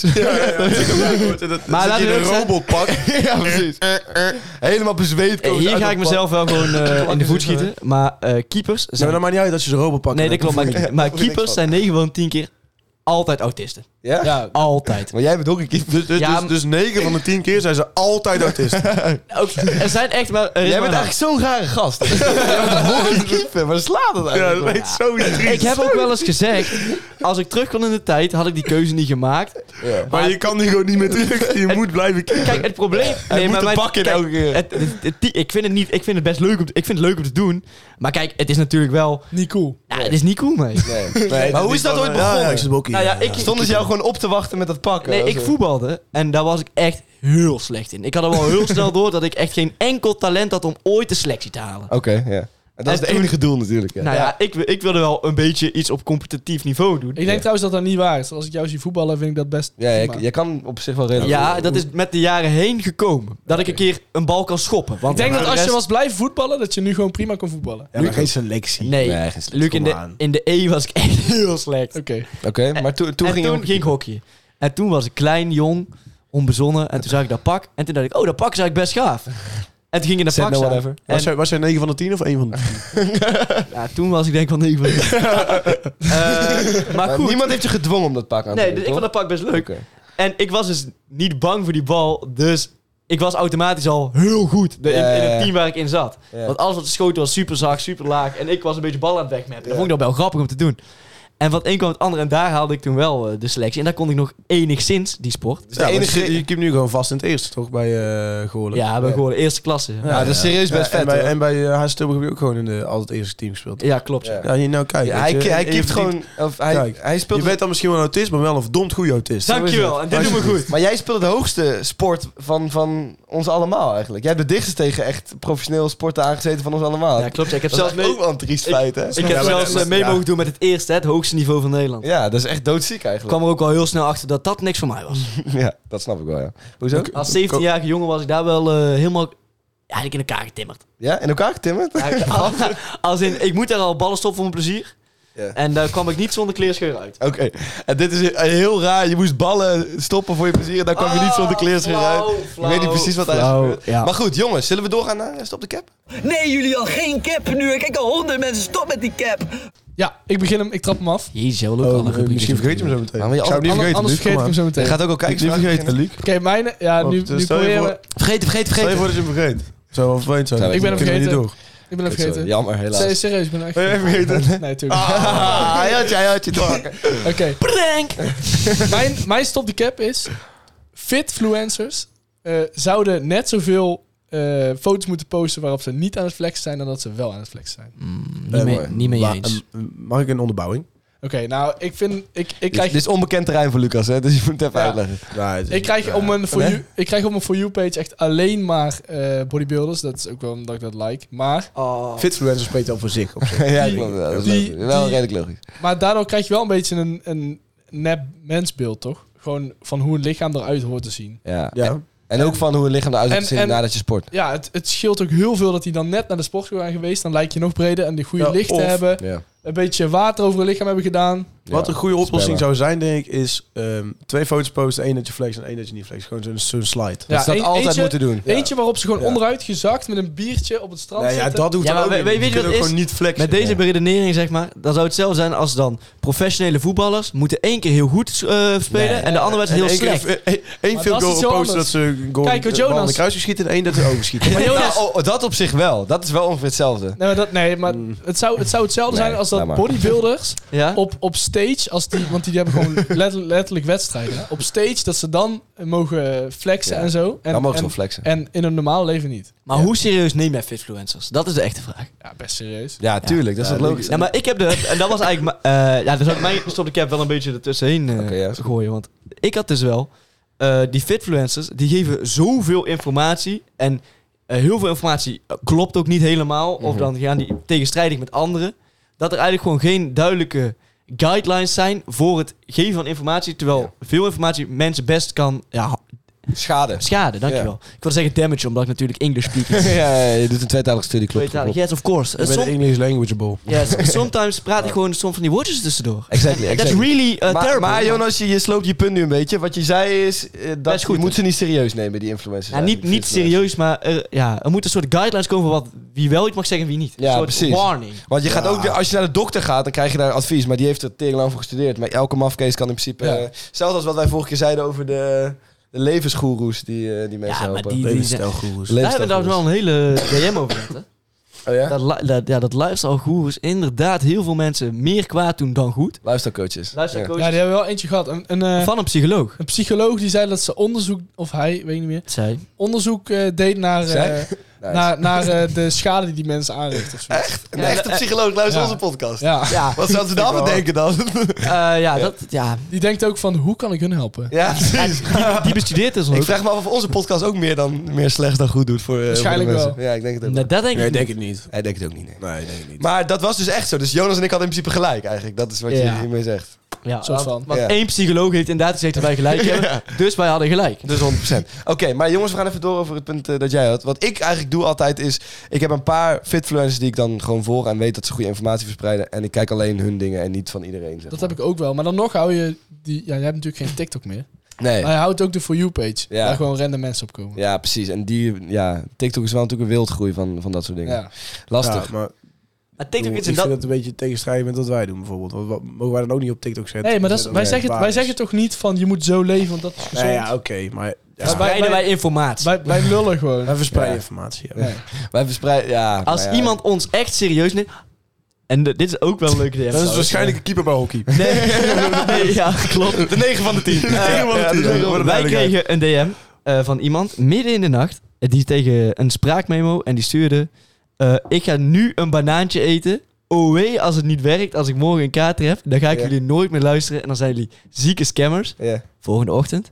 H: Maar laten we
E: een
H: ook zeggen-
E: robotpak.
D: ja, precies. Helemaal bezweet.
H: Hey, hier ga ik mezelf wel gewoon eh, in de voet schieten. Maar eh, keepers
E: Nee, maar
H: zijn...
E: dat maakt niet uit als je zo'n robotpak
H: Nee, dat
E: hebt.
H: klopt. Maar, maar
D: hoef je niks
H: keepers
D: van.
H: zijn negen van tien keer altijd autisten.
D: Ja?
F: Ja,
H: Altijd.
D: Maar jij bent hockeykeeper.
E: Dus, dus,
H: Ja,
E: dus, dus negen van de tien keer zijn ze altijd autist.
H: Ook, er zijn echt maar... er is
D: Jij
H: maar
D: bent
H: een-
D: eigenlijk zo'n rare gast. Jij bent hockeykeeper. Waar slaat het
E: Ja,
D: eigenlijk
E: dat
D: op?
E: weet zo triest.
H: Ik heb ook wel eens gezegd, als ik terug kon in de tijd, had ik die keuze niet gemaakt.
D: Ja.
E: Maar je kan die gewoon niet meer terug. Je moet blijven kijken.
H: Kijk, het probleem...
D: Hij moet
H: maar
D: de
H: mijn-
D: bak in
H: kijk,
D: elke keer.
H: het- het- het- die- ik vind het niet... Ik vind het best leuk om... te- Ik vind het leuk om te doen. Maar kijk, het is natuurlijk wel...
F: niet cool.
H: Nou, het is niet cool, mee.
D: Nee.
E: Nee,
D: Maar hoe is dat ooit
E: Ja, ja,
D: begonnen?
E: ik zit op hockey.
H: Nou ja, ik-
D: Stonden ze jou gewoon op te wachten met dat pakken?
H: Nee, ik voetbalde en daar was ik echt heel slecht in. Ik had er wel heel snel door dat ik echt geen enkel talent had om ooit de selectie te halen.
D: Oké, ja. En dat is
H: En
D: het
H: toen-
D: enige doel natuurlijk. Ja.
H: Nou ja, ik, ik wilde wel een beetje iets op competitief niveau doen.
F: Ik denk trouwens dat dat niet waar is. Als ik jou zie voetballen, vind ik dat best
D: Ja,
F: prima.
D: jij, jij kan op zich wel redelijk.
H: Ja, dat is met de jaren heen gekomen. Dat ik een keer een bal kan schoppen. Want
F: Ik denk
H: voor
F: dat
H: de
F: als je
H: rest-
F: was blijven voetballen, dat je nu gewoon prima kon voetballen.
E: Ja, maar geen selectie.
H: Nee,
D: Nee, geen slecht.
H: Luc, in
E: Kom
H: de,
E: aan.
H: in de E was ik echt heel slecht.
F: Oké.
D: Oké, maar toen, toen
H: en
D: ging
H: toen
D: je...
H: ging ik hockeyen. En toen was ik klein, jong, onbezonnen. En toen zag ik dat pak. En toen dacht ik, oh, dat pak is eigenlijk best gaaf. En toen ging ik in de
D: Said
H: pak
D: no
H: staan.
D: whatever.
H: En
E: Was jij, was jij negen van de tien of één van de tien?
H: ja, toen was ik denk van negen van de tien. Eh, maar
D: Maar
H: goed.
D: niemand heeft je gedwongen om dat pak aan te
H: Nee,
D: doen,
H: dus ik
D: toch?
H: vond dat pak best leuk.
D: Oké.
H: En ik was dus niet bang voor die bal. Dus ik was automatisch al heel goed de- in,
D: Ja, ja,
H: in
D: ja.
H: het team waar ik in zat.
D: Ja.
H: Want alles wat geschoten was super zacht, super laag. En ik was een beetje bal aan het wegmappen. Dat vond ik dan wel grappig om te doen. En van het een kwam het andere. En daar haalde ik toen wel eh, de selectie. En daar kon ik nog enigszins, die sport.
D: Dus
E: Ja,
D: de
E: enige...
D: enige...
E: Je komt nu gewoon vast in het eerste, toch? Bij uh, Goorlen.
H: Ja, we gewoon de eerste klasse. Ja,
D: Ja, dat is serieus best
E: Ja,
D: vet,
E: En bij,
D: hoor.
E: en bij uh, H S Tilburg heb je ook gewoon in de, altijd het eerste team gespeeld.
H: ja klopt.
D: Ja.
E: Ja, hier nou kijk.
D: Ja,
E: weet
D: hij
E: je.
D: hij
E: En je
D: kipt
E: verdient-
D: gewoon... Of hij,
E: Kijk,
D: hij speelt...
E: Je bent dan misschien wel een autist, maar wel een verdomd goede autist.
H: Dankjewel. En dit doen we goed.
D: Maar jij speelt de hoogste sport van, van ons allemaal eigenlijk. Jij hebt de dichtste tegen echt professioneel sporten aangezeten van ons allemaal.
H: Ja, klopt. Ja. Ik heb
D: Dat is
H: zelfs mee,
D: ook wel een triest feit, hè?
H: ik heb
E: Ja, maar
H: zelfs
E: dat-
H: eh, mee
E: ja.
H: mogen doen met het eerste, hè, het hoogste niveau van Nederland. Ik
D: Ja, dat is echt doodziek eigenlijk.
H: kwam er ook al heel snel achter dat dat niks voor mij was.
D: Ja, dat snap ik wel, ja. Hoezo?
H: Als zeventienjarige jongen was ik daar wel eh, helemaal eigenlijk in elkaar getimmerd.
D: Ja, in elkaar getimmerd?
H: Ja, als in, ik moet daar al ballen stoppen voor mijn plezier.
D: Ja.
H: En daar kwam ik niet zonder kleerscheur uit.
D: Oké, en dit is heel raar. Je moest ballen stoppen voor je plezier en dan kwam je niet zonder kleerscheur uit. Ik weet niet precies wat daar is
H: flauw,
D: gebeurd.
H: ja.
D: Maar goed, jongens, zullen we doorgaan naar Stop de Cap?
I: Nee, jullie al geen cap nu. Ik kijk al honderd mensen. Stop met die cap.
F: Ja, ik begin hem, ik trap hem af.
H: Jezus, jij wil ook
E: Oh,
H: alle
E: eh,
H: rubrieken
E: misschien
H: doen.
E: vergeet je hem zo meteen.
D: Maar wil je
E: Ik zou hem niet
F: Anders,
E: vergeten,
F: anders
E: Luc,
F: vergeet ik
E: kom
F: hem zo
D: Je
F: meteen.
D: gaat ook al kijken.
E: Niet vergeten, Luc.
F: Oké, mijn... Ja, nu,
E: Want,
F: nu
E: stel je
F: proberen
E: voor-
F: we...
D: Vergeten, vergeten,
E: Stel je
D: vergeten.
E: voor dat je hem vergeet. Zou wel vervelend zijn.
D: Ik
F: ben hem
E: Kunnen we niet
F: vergeten.
E: door.
F: Ik ben hem
D: Sorry,
F: vergeten.
D: Jammer, helaas.
F: Se- Serieus, ik ben hem echt
E: Ben jij vergeten?
F: Nee, natuurlijk
D: Ah, hij had je, hij had je door.
F: Oké,
H: Prank!
F: mijn, mijn stop the cap is... Fitfluencers eh zouden net zoveel eh, foto's moeten posten waarop ze niet aan het flexen zijn dan dat ze wel aan het flexen zijn.
H: Mm, niet,
E: Eh,
H: mee,
E: mooi.
H: niet mee
E: Maar,
H: eens.
E: eh, Mag ik een onderbouwing?
F: Oké, nou, ik vind... Ik, ik
D: Dit,
F: krijg,
D: dit is onbekend terrein voor Lucas, hè? Dus je moet het even
F: Ja.
D: uitleggen.
E: Ja, het is-
F: ik krijg, op mijn for
D: Nee?
F: you, ik krijg op mijn For You page echt alleen maar eh, bodybuilders. Dat is ook wel omdat ik dat like. Maar,
H: Oh.
E: Fitfluencer spreekt al voor zich. Op zich.
D: ja,
F: Die-
D: klopt. Ja, dat is
F: die-
D: logisch. Wel
F: die-
D: redelijk logisch.
F: maar daardoor krijg je wel een beetje een, een nep mensbeeld, toch? Gewoon van hoe een lichaam eruit hoort te zien.
D: Ja.
E: Ja.
D: En ook van hoe een lichaam eruit
F: En-
D: ziet zien
F: en-
D: nadat je sport.
F: Ja, het, het scheelt ook heel veel dat hij dan net naar de sportschool zijn geweest. Dan lijk je nog breder en die goede
E: Ja,
F: lichten
E: of-
F: hebben.
D: Ja.
F: Een beetje water over het lichaam hebben gedaan.
E: Wat een goede oplossing
D: Spellen.
E: zou zijn, denk ik, is ehm, twee foto's posten. één dat je flex en één dat je niet flex. Gewoon zo'n zo'n slide.
D: Dat
F: Ja,
D: ze dat
F: een-
D: altijd
F: eentje-
D: moeten doen.
F: Eentje waarop ze gewoon
E: Ja.
F: onderuit gezakt met een biertje op het strand
E: Nee, ja,
F: zitten.
E: dat hoeft
H: Ja,
E: dan
H: maar
E: ook
H: we-
E: niet.
H: weet je
E: Je
H: wat
E: kunt
H: het
E: ook
H: is?
E: gewoon niet flexen.
H: Met deze beredenering, zeg maar, dan zou het zelf zijn als dan professionele voetballers moeten één keer heel goed eh, spelen
D: Nee.
H: en de andere wedstrijd heel slecht.
E: Eén
F: Maar
E: veel
F: dat is
E: goal
F: iets heel
E: posten dat
F: anders.
E: ze goal
F: Kijk, wat
E: de bal in
F: Jonas-
E: de kruisje schieten en één dat ze overschieten.
F: Maar Jonas-
D: Nou, oh, dat op zich wel. Dat is wel ongeveer hetzelfde.
F: Nee, maar, dat, nee, maar het, zou, het zou hetzelfde
D: Nee,
F: zijn als
D: laat
F: dat
D: maar.
F: bodybuilders
H: Ja?
F: op, op stage, als die, want die hebben gewoon letterlijk, letterlijk wedstrijden. Hè? Op stage dat ze dan mogen flexen
D: Ja.
F: en zo. En,
D: Dan mogen ze
F: en,
D: wel flexen.
F: En in een normaal leven niet.
H: Maar hoe serieus neem jij fitfluencers? Dat is de echte vraag.
F: Ja, best serieus.
D: Ja, tuurlijk. Dat is
E: Ja,
D: wat logisch.
H: Ja, maar ik heb de... En dat was eigenlijk... Uh, ja, dus ook mijn stop de cap wel een beetje ertussenheen uh,
D: Oké, ja, is goed.
H: gooien. Want ik had dus wel... Uh, die fitfluencers, die geven zoveel informatie. En uh, heel veel informatie klopt ook niet helemaal. Of
D: Mhm.
H: dan gaan die tegenstrijdig met anderen. Dat er eigenlijk gewoon geen duidelijke guidelines zijn voor het geven van informatie. Terwijl
D: Ja.
H: veel informatie mensen best kan ja,
D: Schade.
H: schaden. Dankjewel. Ik wilde zeggen damage, omdat ik natuurlijk English speaking ben.
D: ja, ja, je doet een tweetalige studie, klopt. klopt, klopt.
H: Yes, of course.
E: Ik
H: Uh,
E: ben
H: som-
E: English languageable.
H: yes, sometimes praat ik gewoon soms van die woordjes tussendoor.
D: Exactly,
H: That's
D: exactly.
H: really uh,
D: maar,
H: terrible.
D: maar Jonas, je, je sloopt je punt nu een beetje. Wat je zei is, uh, dat
H: is goed,
D: je moet
H: hè?
D: ze niet serieus nemen, die influencers.
H: Ja, niet, niet
D: Influencers.
H: serieus, maar er, ja, er moeten een soort guidelines komen voor wat, wie wel iets mag zeggen en wie niet.
D: Ja,
H: een soort
D: precies.
H: warning.
D: Want je gaat
E: Ja.
D: ook, als je naar de dokter gaat, dan krijg je daar advies. Maar die heeft er tering lang voor gestudeerd. Maar elke mafkees kan in principe...
F: Ja.
D: Uh, zelfs als wat wij vorige keer zeiden over de, de levensgoeroes die, uh, die mensen
H: Ja, maar
D: helpen.
H: die- die-
E: Levensstijlgoeroes.
H: Daar hebben we trouwens wel een hele D M over gehad, hè?
D: Oh ja?
H: Dat, li- dat, ja, dat lifestyle-goeroes inderdaad heel veel mensen meer kwaad doen dan goed.
D: Luistercoaches.
H: Lifestyle-coaches
F: Ja, die hebben wel eentje gehad. Een, een, eh,
H: van een psycholoog.
F: een psycholoog die zei dat ze onderzoek, of hij, weet ik niet meer,
H: Zij.
F: onderzoek eh, deed naar, eh,
D: Zij? Nice.
F: naar, naar eh, de schade die die mensen aanrichten. Of zo.
D: Echt? Een echte psycholoog luistert
F: Ja.
D: onze podcast.
F: Ja.
H: Ja,
D: Wat zouden ze daarvan denken dan?
H: uh, ja, dat, ja,
F: Die denkt ook van, hoe kan ik hun helpen?
D: ja, precies.
H: die bestudeert dus
D: Ik
H: ook.
D: vraag me af of onze podcast ook meer, dan, meer slecht dan goed doet voor, uh,
F: Waarschijnlijk
D: voor de mensen.
F: wel.
D: Ja, ik denk het ook.
H: Nee, dat denk ik
E: Nee, ik
H: niet.
E: denk het niet.
D: Hij denkt het ook niet, nee.
E: Nee, ik denk het niet.
D: Maar dat was dus echt zo. Dus Jonas en ik hadden in principe gelijk eigenlijk. Dat is wat je
H: Ja.
D: hiermee zegt.
H: Ja,
F: Soort
H: want,
F: van.
H: want
D: Ja.
H: één psycholoog heeft inderdaad gezegd dat wij gelijk hebben. Dus wij hadden gelijk.
D: Dus honderd procent. Oké, maar jongens, we gaan even door over het punt uh, dat jij had. Wat ik eigenlijk doe altijd is... Ik heb een paar fitfluencers die ik dan gewoon volg... en weet dat ze goede informatie verspreiden. En ik kijk alleen hun dingen en niet van iedereen. Zeg
F: Dat
D: maar.
F: heb ik ook wel. Maar dan nog hou je die... Ja, jij hebt natuurlijk geen TikTok meer.
D: Nee.
F: Maar je houdt ook de For You-page.
D: Ja.
F: Waar gewoon random mensen op komen.
D: Ja, precies. En die... Ja, TikTok is wel natuurlijk een wildgroei van, van dat soort dingen.
F: Ja.
D: Lastig.
E: Ja, maar
H: Maar TikTok
E: ik
H: is
E: vind
H: in dat...
E: het een beetje tegenstrijdig met wat wij doen bijvoorbeeld. Want wat, mogen wij dan ook niet op TikTok zetten?
F: Nee, maar dat is,
E: Dat
F: wij,
E: het
F: zeggen,
E: waar
F: wij
E: is.
F: zeggen toch niet van je moet zo leven, want dat is gezond.
E: Nee, ja, oké. maar ja,
F: Ja,
H: Spreiden
F: wij-
H: wij informatie.
F: Wij, wij lullen gewoon.
E: wij verspreiden
D: Ja.
E: informatie. Ja.
F: Ja.
D: Wij verspreiden... Ja,
H: Als
D: maar ja.
H: iemand ons echt serieus neemt... En de- dit is ook wel een leuke D M.
E: Dat is
H: trouwens.
E: waarschijnlijk een keeper bij hockey.
H: Nee, nee, ja, klopt.
D: De negen van de tien.
H: Eh,
E: ja,
H: dus
E: dat is wel een
H: wij
E: duidelijkheid.
H: kregen een D M eh, van iemand midden in de nacht. eh, Die tegen een spraakmemo en die stuurde... eh, ik ga nu een banaantje eten. Oh wee, als het niet werkt, als ik morgen een kater heb... dan ga ik
D: Ja.
H: jullie nooit meer luisteren. En dan zijn jullie zieke scammers.
D: Ja.
H: Volgende ochtend.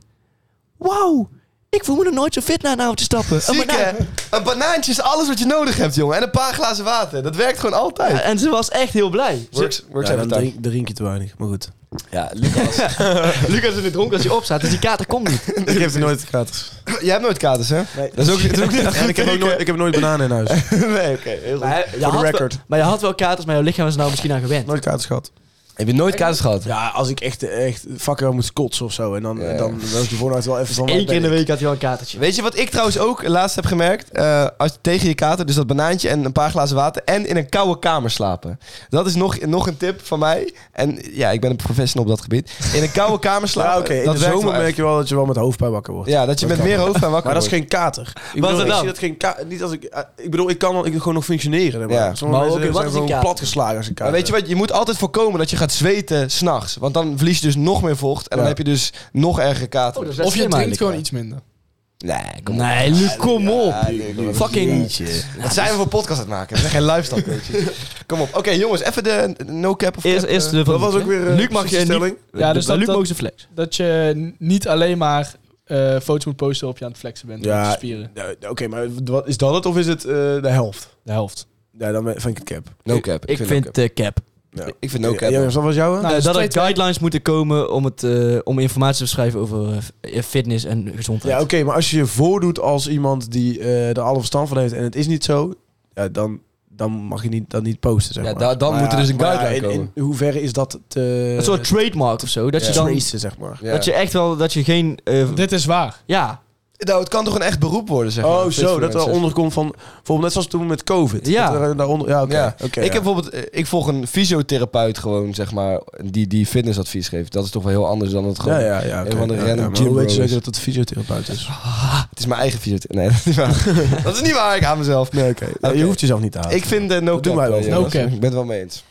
H: Wauw, ik voel me nog nooit zo fit na een avondje stappen. Een
D: Ziek,
H: banaan.
D: hè? Een banaantje is alles wat je nodig hebt, jongen. En een paar glazen water. Dat werkt gewoon altijd.
H: Ja, en ze was echt heel blij. Ze-
D: Works, works
E: Ja,
D: every
E: dan
D: time.
E: drink, drink je te weinig. Maar goed.
D: Ja, Lucas.
H: Lucas is in het dronken als hij opstaat, dus die kater komt niet.
E: Ik heb nooit katers.
D: Jij hebt nooit katers, hè?
E: Nee.
D: Dat is ook, dat is ook niet
E: En ik heb ook nooit, ik heb nooit bananen in huis.
D: Nee, oké. heel goed.
H: Maar, je
E: de
H: had wel,
E: record.
H: maar je had wel katers, maar jouw lichaam is er nou misschien aan gewend.
E: Nooit katers gehad.
D: Heb je nooit katers gehad?
E: Ja, als ik echt, echt fucking moet kotsen of zo. En dan,
D: Ja.
E: dan was de voornacht wel even van...
H: Eén
E: waar
H: keer in de
E: ben ik?
H: week had hij wel een katertje.
D: Weet je wat ik trouwens ook laatst heb gemerkt? Eh, als je tegen je kater, dus dat banaantje en een paar glazen water... en in een koude kamer slapen. Dat is nog, nog een tip van mij. En ja, ik ben een professional op dat gebied. In een koude kamer slapen,
E: Ja, oké. In
D: dat
E: de
D: werkt
E: zomer
D: wel
E: merk
D: echt.
E: je wel dat je wel met hoofdpijn wakker wordt.
D: Ja, dat je
E: Dat
D: met
E: kan
D: meer
E: wel.
D: hoofdpijn wakker
E: Maar dat is
D: wordt.
E: geen kater. Ik
H: Wat
E: bedoel,
H: is
E: ik
H: het
E: zie
H: dan?
E: dat geen kater. Niet als ik, eh, ik bedoel, ik kan, ik kan gewoon nog functioneren. Maar
D: Ja.
E: sommige
H: Maar
E: mensen
H: oké, wat
E: zijn
H: is een
E: gewoon
H: kater?
E: platgeslagen als een kater.
D: Maar weet je wat, je moet altijd voorkomen dat je gaat zweten s'nachts. Want dan verlies je dus nog meer vocht. En dan
E: Ja.
D: heb je dus nog erger kater.
H: Oh, dat is best
F: Of je
H: slim
F: drinkt
H: eigenlijk,
F: gewoon
H: ja.
F: iets minder.
D: Nee, kom op.
H: Nee, Luc, kom op.
D: Ja, nee, kom op.
H: Fucking...
E: Jeetje.
D: Wat zijn we voor podcast aan het maken? We zijn geen lifestyle coaches. Kom op. Oké, jongens, even de no cap of
H: Eerst,
D: cap,
H: eerst
D: eh.
H: de van
E: Dat was
H: Luc,
E: ook
H: hè?
E: weer... eh,
H: Luc mag je
E: precieze
H: niet...
E: stelling.
F: Ja, dus
H: bij
F: dat-
H: Luc
F: dat-
H: mogen ze flex.
F: Dat je n- niet alleen maar eh, foto's moet posten op je aan het flexen bent. Ja.
E: Ja,
F: Spieren.
E: ja, oké, maar wat, is dat het of is het eh, de helft?
F: De helft.
E: Ja, dan vind ik het cap.
D: No cap.
H: Ik
D: no
H: vind
D: cap.
H: eh, cap.
E: Ja.
D: Ik vind no cap.
E: Ja, wat was jouw?
F: Nou,
H: Eh,
F: dus
H: dat
F: twee-
H: er guidelines moeten komen om, het, eh, om informatie te schrijven over eh, fitness en gezondheid.
E: Ja, oké, maar als je je voordoet als iemand die eh er alle verstand van heeft en het is niet zo, ja, dan, dan mag je niet, dan niet posten, zeg
D: Ja,
E: maar.
D: da- dan
E: Maar
D: moet er dus een
E: maar
D: guideline
E: in, in hoeverre is dat te...
H: een soort trademark of zo. Dat
D: Ja.
H: je dan...
E: tracen, zeg maar.
D: Ja.
H: Dat je echt wel... Dat je geen... eh,
F: Dit is waar.
H: ja.
D: Nou, het kan toch een echt beroep worden, zeg maar.
E: Oh, zo, dat er
D: Fitfluencers.
E: onder komt van... Bijvoorbeeld net zoals toen met COVID.
H: Ja.
E: Dat er daaronder, ja, oké.
D: Ja.
E: oké,
D: ik
E: ja.
D: heb bijvoorbeeld, eh, ik volg een fysiotherapeut gewoon, zeg maar, die, die fitnessadvies geeft. Dat is toch wel heel anders dan het gewoon.
E: Ja, ja, ja.
D: Een
E: oké.
D: van de
E: Ja,
D: random
E: ja, maar
D: gym
E: hoe weet je
D: bros.
E: zeker dat het fysiotherapeut is?
D: Het is mijn eigen fysiotherapeut. Nee, dat is niet waar. Dat is niet waar, ik haal mezelf.
E: Nee, oké. Ja,
D: Oké.
E: je hoeft jezelf niet te halen.
D: Ik vind de no
E: Dat doen
D: cap,
E: wij wel.
D: eh,
F: No
D: jongens.
F: cap.
D: Ik ben het wel mee eens.
H: Echt?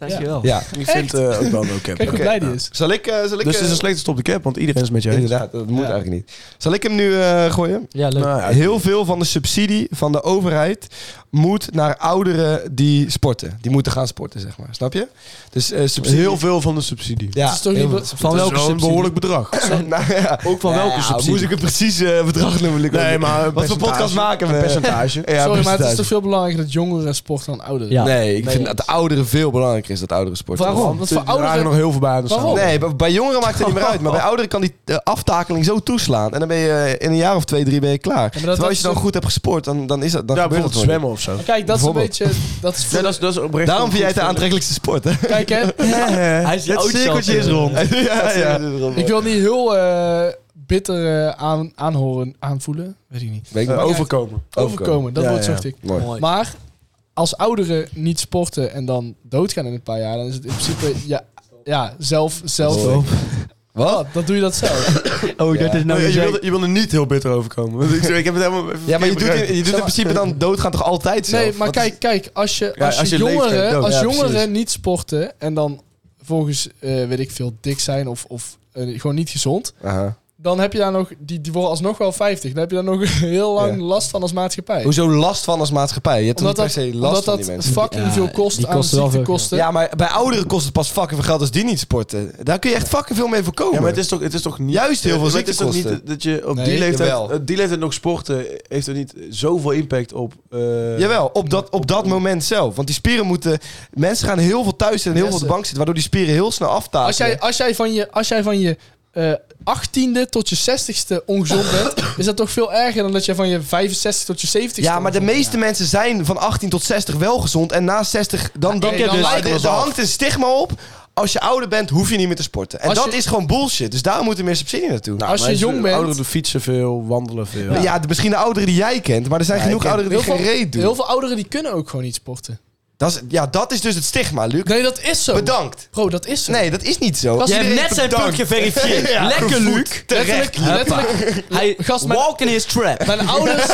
H: Dankjewel.
D: Ja.
E: Ik vind uh, ook wel een no-cap.
F: Kijk hoe blij die is.
D: Zal ik... Uh, zal ik
E: Dus het is
D: uh,
E: een slechte stop de cap, want iedereen is met je eens.
D: Inderdaad, dat moet
F: Ja.
D: eigenlijk niet. Zal ik hem nu uh, gooien?
H: Ja, leuk.
E: Nou, ja,
D: Heel veel van de subsidie van de overheid moet naar ouderen die sporten. Die moeten gaan sporten, zeg maar. Snap je? Dus uh, subsidie...
E: heel veel van de subsidie.
D: Ja,
F: Het is toch
D: heel
F: niet...
D: veel.
H: Van
E: Dat is
H: welke
E: wel een
H: subsidie?
E: behoorlijk bedrag.
D: nou, ja.
H: Ook van
D: Ja,
H: welke
D: ja,
H: subsidie?
D: Moest ik een precies uh, bedrag noemen? Luc?
E: Nee, maar een
D: Wat voor
E: percentage.
D: podcast maken we?
E: Een percentage.
D: Ja,
F: Sorry, maar het is
D: percentage.
F: toch veel belangrijker dat jongeren sporten dan ouderen?
H: Ja.
D: Nee, ik
H: Nee,
D: vind
H: ja.
D: dat de ouderen veel belangrijker is dat ouderen sporten.
F: Waarom? Want voor
E: Er waren
F: ouderen...
E: nog heel veel bij aan de
F: Waarom?
E: zaal.
D: Nee, bij, bij jongeren maakt het niet meer uit. Maar bij ouderen kan die uh, aftakeling zo toeslaan. En dan ben je uh, in een jaar of twee, drie ben je klaar.
F: dat-
D: Terwijl
F: dat
D: als je dan
F: is-
D: goed hebt gesport, dan, dan is dat dan
E: Ja,
D: gebeurt
E: bijvoorbeeld
D: het
E: zwemmen of zo.
F: Maar kijk, dat is een
D: Bijvoorbeeld.
F: beetje... Dat is voor
E: Ja, dat is, dat is oprecht
D: Daarom vind jij het de
E: goed voor-
D: aantrekkelijkste sport, hè?
F: Kijk, hè.
H: Hij is
E: Het cirkeltje is rond.
D: ja, ja.
F: Ik wil niet heel uh, bitter uh, aan, aanhoren, aanvoelen. Weet ik niet.
D: Weet ik
E: Uh,
D: niet.
E: overkomen.
F: Overkomen, dat
E: Ja,
F: woord
E: ja.
F: zocht ik.
D: Mooi.
H: Mooi.
F: Maar als ouderen niet sporten en dan doodgaan in een paar jaar, dan is het in principe ja, ja zelf, zelf.
D: Oh.
F: Wat?
D: Wat?
F: Dat doe je dat zelf.
H: Oh, dat is nou
E: je,
H: weer
E: wilde, je wilde niet heel bitter overkomen. Want ik, ik heb het helemaal
D: Ja, maar je doet, in,
E: begrepen.
D: je doet in principe dan doodgaan toch altijd zelf?
F: Nee, maar
D: Wat
F: kijk, kijk, als je,
E: Ja,
F: als je,
E: als je leeft, ga je
F: jongeren,
E: dood.
F: als
D: Ja,
F: jongeren
D: precies.
F: niet sporten en dan volgens, uh, weet ik veel, dik zijn of, of uh, gewoon niet gezond,
D: is? Aha.
F: dan heb je daar nog, die, die worden alsnog wel vijftig. Dan heb je daar nog heel lang
D: Ja.
F: last van als maatschappij.
D: Hoezo last van als maatschappij? Je hebt toch niet
F: Omdat
D: per
F: dat,
D: se last
F: omdat
D: van die
F: dat
D: mensen?
F: fucking
H: Ja,
F: veel kost
H: die
F: aan
H: kosten wel veel
F: ziektekosten.
D: Ja, maar bij ouderen kost het pas fucking veel geld als die niet sporten. Daar kun je echt fucking veel mee voorkomen.
E: Ja, maar het is toch, het is toch niet...
D: Juist heel veel
E: maar het is toch niet
D: ziektekosten.
E: dat je op
F: Nee,
E: die leeftijd...
D: jawel.
E: op die leeftijd nog sporten heeft er niet zoveel impact op... eh,
D: Jawel, op dat, op dat moment zelf. Want die spieren moeten... Mensen gaan heel veel thuis zitten en heel veel op de bank zitten, waardoor die spieren heel snel aftakelen.
F: Als jij, als jij van je, als jij van je uh, achttiende tot je zestigste ongezond bent, is dat toch veel erger dan dat je van je vijfenzestig tot je zeventigste
D: Ja, maar de
F: ongezond
D: meeste mensen zijn van achttien tot zestig wel gezond. En na zestig, dan, dan,
F: ik heb
D: dan
F: dus-
D: lijkt- er hangt een stigma op. Als je ouder bent, hoef je niet meer te sporten. En
F: Als
D: dat
F: je-
D: is gewoon bullshit. Dus daar moet er meer subsidie naartoe.
E: Nou,
F: Als je
E: mensen-
F: jong bent-
E: Ouderen doen fietsen veel, wandelen veel.
D: ja, de, misschien de ouderen die jij kent. Maar er zijn
E: Ja,
D: genoeg
E: ik ken-
D: ouderen die
F: Heel
D: geen
F: veel,
D: reet doen.
F: heel veel ouderen die kunnen ook gewoon niet sporten.
D: Dat is, ja, dat is dus het stigma, Luc.
F: Nee, dat is zo.
D: Bedankt.
F: Bro, dat is zo.
D: Nee, dat is niet zo.
F: Gast,
H: Je hebt
D: Iedereen
H: net zijn punt
D: bedankt.
H: geverifieerd.
D: Ja,
H: Lekker,
D: gevoed.
H: Luc.
F: Letterlijk, letterlijk.
H: Hij
F: Gast, mijn-
H: walked in his trap.
F: Mijn ouders,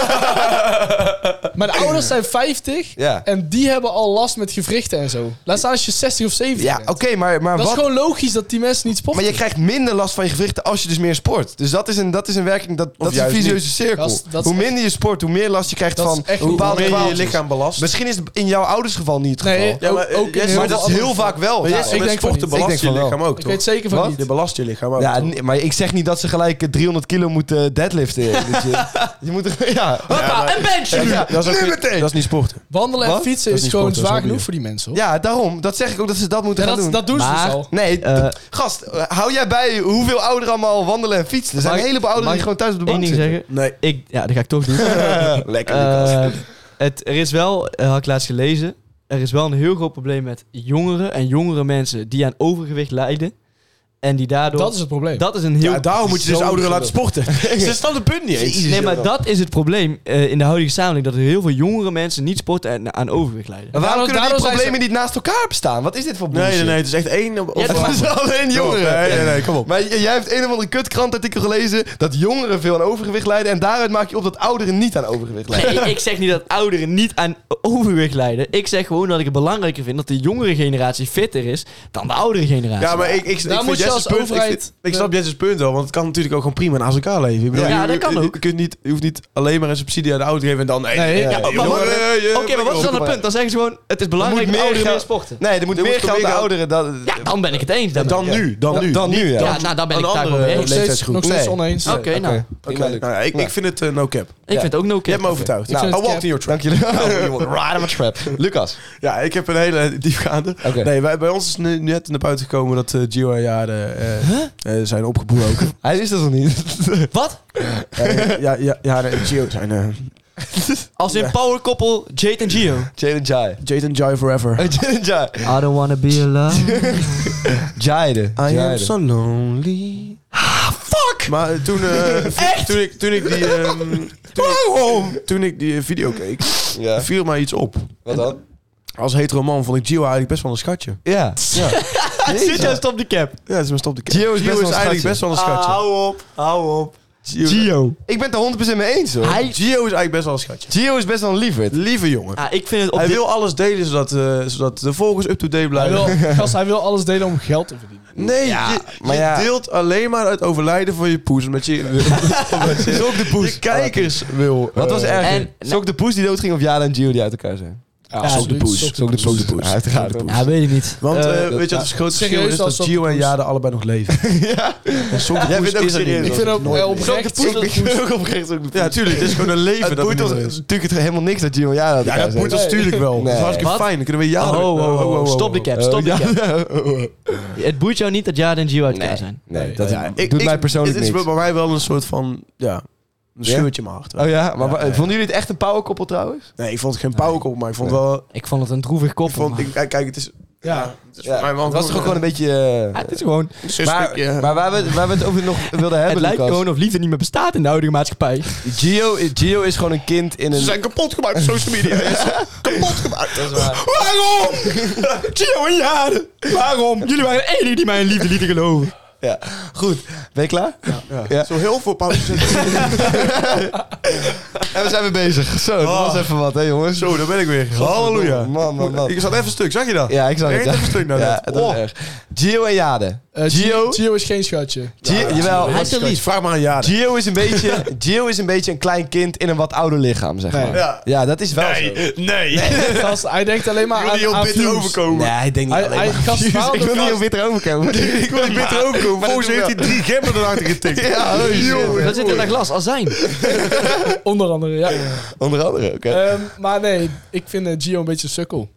F: mijn ouders zijn vijftig
D: Ja.
F: en die hebben al last met gewrichten en zo. Laat staan als je zestig of zeventig
D: Ja,
F: bent.
D: oké, maar, maar
F: Dat
D: wat...
F: is gewoon logisch dat die mensen niet sporten.
D: Maar je krijgt minder last van je gewrichten als je dus meer sport. Dus dat is een, dat is een werking, dat, dat is een
E: juist
D: visieuze cirkel.
F: Dat is- dat is
D: hoe minder je sport, hoe meer last je krijgt
F: Dat is
D: van
F: echt
E: Hoe
F: niet
D: bepaalde
E: meer je je
D: kwaaltjes.
E: lichaam belast.
D: Misschien is het in jouw ouders geval niet het geval.
F: Nee,
E: Ja, maar,
F: ook, ook in
E: Jesse,
F: heel
D: maar
F: veel
D: dat is heel
F: andere
D: vaak wel.
E: Maar
F: Ja,
E: Jesse,
F: ik
E: met
F: denk van
E: sporten
F: niet.
E: belast
D: Ik
E: je
D: denk van
E: lichaam ook,
F: Ik
E: toch?
F: weet zeker van
D: Wat?
F: niet.
E: Je belast je lichaam ook,
D: Ja,
E: toch?
D: nee, maar ik zeg niet dat ze gelijk eh, driehonderd kilo moeten deadliften. in de gym. Je moet er, ja.
H: Hoppa, een bench.
D: Ja,
E: Dat is, ook
D: nu
E: niet-
D: meteen.
E: dat is niet sporten.
F: Wandelen en
D: Wat?
F: fietsen
E: Dat is
F: is
E: niet
F: gewoon
E: sport, dat is
F: zwaar
E: hobby.
F: genoeg voor die mensen, hoor.
D: Ja, daarom. Dat zeg ik ook dat ze dat moeten
F: Ja,
D: gaan
F: dat,
D: doen.
F: dat doen ze
H: Maar-
F: dus al.
D: Nee,
H: Eh,
D: d- gast, eh, hou jij bij hoeveel ouderen allemaal wandelen en fietsen? Er zijn
H: Mag
D: een
H: ik-
D: heleboel ouderen die
H: mag
D: gewoon thuis op de
H: Eén
D: bank
H: ding
D: zitten.
H: zeggen.
E: Nee.
H: Ik, ja, dat ga ik toch doen.
D: Lekker, Lucas.
H: Eh, het, er is wel, eh, had ik laatst gelezen, er is wel een heel groot probleem met jongeren en jongere mensen die aan overgewicht lijden. En die daardoor...
F: Dat is het probleem.
H: dat is een heel...
E: Ja, daarom moet je dus
D: Zo
E: ouderen laten
D: gelul.
E: sporten. Ze staan het punt niet eens.
H: Nee, maar dat is het probleem eh, in de huidige samenleving. Dat er heel veel jongere mensen niet sporten en aan overgewicht lijden.
D: Maar waarom
F: Daardoor-
D: kunnen die
F: daardoor zijn
D: problemen niet naast elkaar bestaan? Wat is dit voor bullshit?
E: Nee, nee, nee. Het is echt één... Of,
H: Ja,
E: of-
H: dat
D: Het is alleen jongeren.
E: Nee, nee, nee. Kom op.
D: Maar j- jij hebt een of andere kutkrantartikel gelezen dat jongeren veel aan overgewicht lijden en daaruit maak je op dat ouderen niet aan overgewicht lijden.
H: Nee, ik, ik zeg niet dat ouderen niet aan overgewicht lijden. Ik zeg gewoon dat ik het belangrijker vind dat de jongere generatie fitter is dan de oudere generatie.
E: Ja, maar ik, ik,
F: Daar
E: ik vind
F: moet je
E: Jesse's
F: als
E: punt-
F: overheid-
E: Ik, vind- ik snap Jesse's punt wel, want het kan natuurlijk ook gewoon prima naast elkaar leven. Ik bedoel,
H: Ja,
E: je,
H: dat kan
E: je,
H: ook.
E: Je, kunt niet, je hoeft niet alleen maar een subsidie aan de ouder te geven en dan... Nee,
F: Nee,
E: nee,
F: ja,
E: nee,
H: maar
E: jongen,
H: wat-
E: eh, je-
H: Oké, maar wat is dan het punt? Dan zeggen ze gewoon, het is belangrijk
D: moet
H: dat
D: meer
H: ouderen meer
D: geld-
H: sporten.
D: Nee, er moet
E: Er
D: meer
E: moet
D: geld
E: meer
D: naar
E: geld-
D: ouderen. Dat,
H: Ja, dan ben ik het eens.
E: Dan, dan
D: Ja.
E: nu, dan
D: Dan-
E: nu.
D: dan nu,
E: Niet
D: ja.
E: dan
H: Ja, nou, daar ben
E: een
H: ik daar
E: andere
H: wel mee eens.
F: nog steeds,
E: leeftijdsgroep.
F: nog steeds
D: Nee.
F: oneens.
H: Oké,
D: Oké.
H: nou.
D: Prima, Luc.
E: Nou, ja, ik,
D: Nou.
E: ik vind het uh, no cap.
H: Ik vind het ook no
E: Je hebt me
H: cap.
E: overtuigd.
F: Ik
E: Nou,
F: vind
E: I
F: het
E: walked in your trap.
D: Dank jullie wel. Right on my trap. Lucas.
E: Ja, ik heb een hele diepgaande.
D: Oké.
E: Nee, wij, bij ons is nu net naar buiten gekomen dat uh, Gio en Jade uh, uh, zijn opgebroken.
D: Hij wist dat nog niet.
H: Wat?
E: uh, ja, ja, ja, en Gio zijn... Uh,
H: Als in powerkoppel Jade en Gio.
D: Jade Jai.
E: Jade and Jai forever.
D: Jade Jai.
H: I don't wanna be alone.
D: Jade.
E: I am
D: Jade.
E: so lonely. Ah, fuck! Maar uh, toen, uh, toen, ik, toen ik die... Um, toen, ik, toen ik die video keek,
D: Ja.
E: viel mij iets op.
D: Wat dan?
E: Als hetero man vond ik Gio eigenlijk best wel een schatje.
D: Ja.
H: Zit juist op de cap.
E: Ja, het is mijn stop de cap.
D: Gio is best wel een
E: eigenlijk
D: schatje.
E: best wel een schatje.
H: Hou op, hou op. Gio.
D: Ik ben het er honderd procent mee eens, hoor.
H: Hij...
E: Gio is eigenlijk best wel een schatje.
D: Gio is best wel een lieverd.
E: Lieve jongen.
H: Ja, ik vind het op
E: Hij
H: dit-
E: wil alles delen zodat, uh, zodat de volgers up-to-date
F: Hij
E: blijven.
F: wil, gast, hij wil alles delen om geld te verdienen.
E: Nee,
D: Ja,
E: je,
D: maar
E: je
D: ja.
E: deelt alleen maar het overlijden van je poes. Omdat je, omdat je
D: Sok de poes.
E: je kijkers wil.
D: Wat was
E: uh,
D: erger?
H: En-
D: Sok de poes die doodging of Jada en Gio die uit elkaar zijn?
F: Ja,
H: Ja,
F: absoluut.
E: Sok de poes.
F: Sok de
E: Sok de
F: poes.
E: poes.
D: Ja, uiteraard.
H: Ja, weet ik niet.
E: Want
H: Eh,
E: uh, weet je wat het grote verschil
F: serieus
E: is?
F: als
E: Dat
F: Sok de
E: Gio en
F: Poes.
E: Jada allebei nog leven.
D: Ja.
E: En Sok de
D: Jij
E: Poes
D: vindt ook
E: is er
D: serieus.
E: niet.
F: Ik vind ook
E: Nooit
F: eh,
E: meer.
F: oprecht...
D: Ik
F: Sok de
D: vind
F: Poes.
D: ook oprecht Sok de poes.
E: Ja, tuurlijk. Het is gewoon een leven
D: Het
E: dat
D: boeit
E: er
D: ons
E: niet meer is.
D: natuurlijk helemaal niks dat Gio en Jada uit
E: Ja,
D: elkaar
E: dat
D: zijn.
E: moet ons natuurlijk wel. Dat is
D: Nee.
E: hartstikke
H: Wat?
E: fijn. Dan kunnen we Jada...
H: Oh, oh, oh,
E: oh, oh, oh.
H: Stop de cap, stop de
D: Oh,
H: cap.
D: ja.
H: Het boeit jou niet dat Jada en Gio uit elkaar
D: Nee,
H: zijn.
D: nee, dat
E: Ja,
D: doet mij persoonlijk
E: Het is
D: niks.
E: bij mij wel een soort van... Ja, een
D: Ja?
E: scheurtje in mijn hart.
D: Oh ja, maar
E: Ja,
D: wa-
E: ja.
D: vonden jullie het echt een powerkoppel trouwens?
E: Nee, ik vond het geen pauwkop, maar ik vond wel...
H: Ik vond het een droevig
E: Ik
H: koppel.
E: vond,
H: maar-
E: ik, kijk, kijk, het is... Ja, het is voor mij wel
D: het was toch ook gewoon een beetje... eh,
H: Ja, het is gewoon...
D: maar, maar waar, we, waar we het over nog wilden hebben,
H: Het lijkt
D: Lucas.
H: gewoon of liefde niet meer bestaat in de huidige maatschappij.
D: Gio, Gio is gewoon een kind in een...
E: Ze zijn kapot gemaakt op social media. Ze zijn kapot gemaakt.
D: Dat is waar.
H: Waarom? Gio en Jade. Waarom? Jullie waren de enige die mij in liefde lieten geloven.
D: Ja, goed. Ben je klaar?
E: Ja.
D: Ja.
E: Zo heel veel pauze.
D: En we zijn weer bezig. Zo, dat
E: Oh.
D: was even wat, hè jongens.
E: Zo, daar ben ik weer. Halleluja.
D: Man, man, man.
E: Ik zat even stuk, zag je dat?
D: Ja, ik zag het.
E: Echt
D: Ja,
E: even stuk nou
D: ja
E: net.
D: dat is
E: Oh.
D: erg. Gio en Jade.
F: Eh,
D: Gio,
F: Gio is geen schatje.
D: Gio, jawel.
H: Hij is heel lief.
E: Vraag maar aan Jade.
D: Gio is, een beetje, Gio is een beetje een klein kind in een wat ouder lichaam, zeg
F: Nee.
D: maar.
E: Ja.
D: Ja, dat is wel zo.
E: Nee, nee.
F: Gast, hij denkt alleen maar
E: Ik wil niet
F: aan,
E: heel
F: aan
E: bitter
F: views.
E: overkomen.
D: Nee, ik denk niet
F: Hij-
D: alleen
F: hij-
D: maar
F: gast,
D: views.
F: waarom
D: Ik wil
F: de
D: niet heel
F: gast-
D: bitter overkomen.
E: Ik wil niet bitter overkomen. Volgens heeft hij drie gemmen erachter getikt.
D: Ja, oh, shit.
H: Dat zit in dat glas, azijn.
F: Onder andere, ja.
D: Onder andere, oké.
F: Ehm, maar nee, ik vind eh, Gio een beetje een sukkel.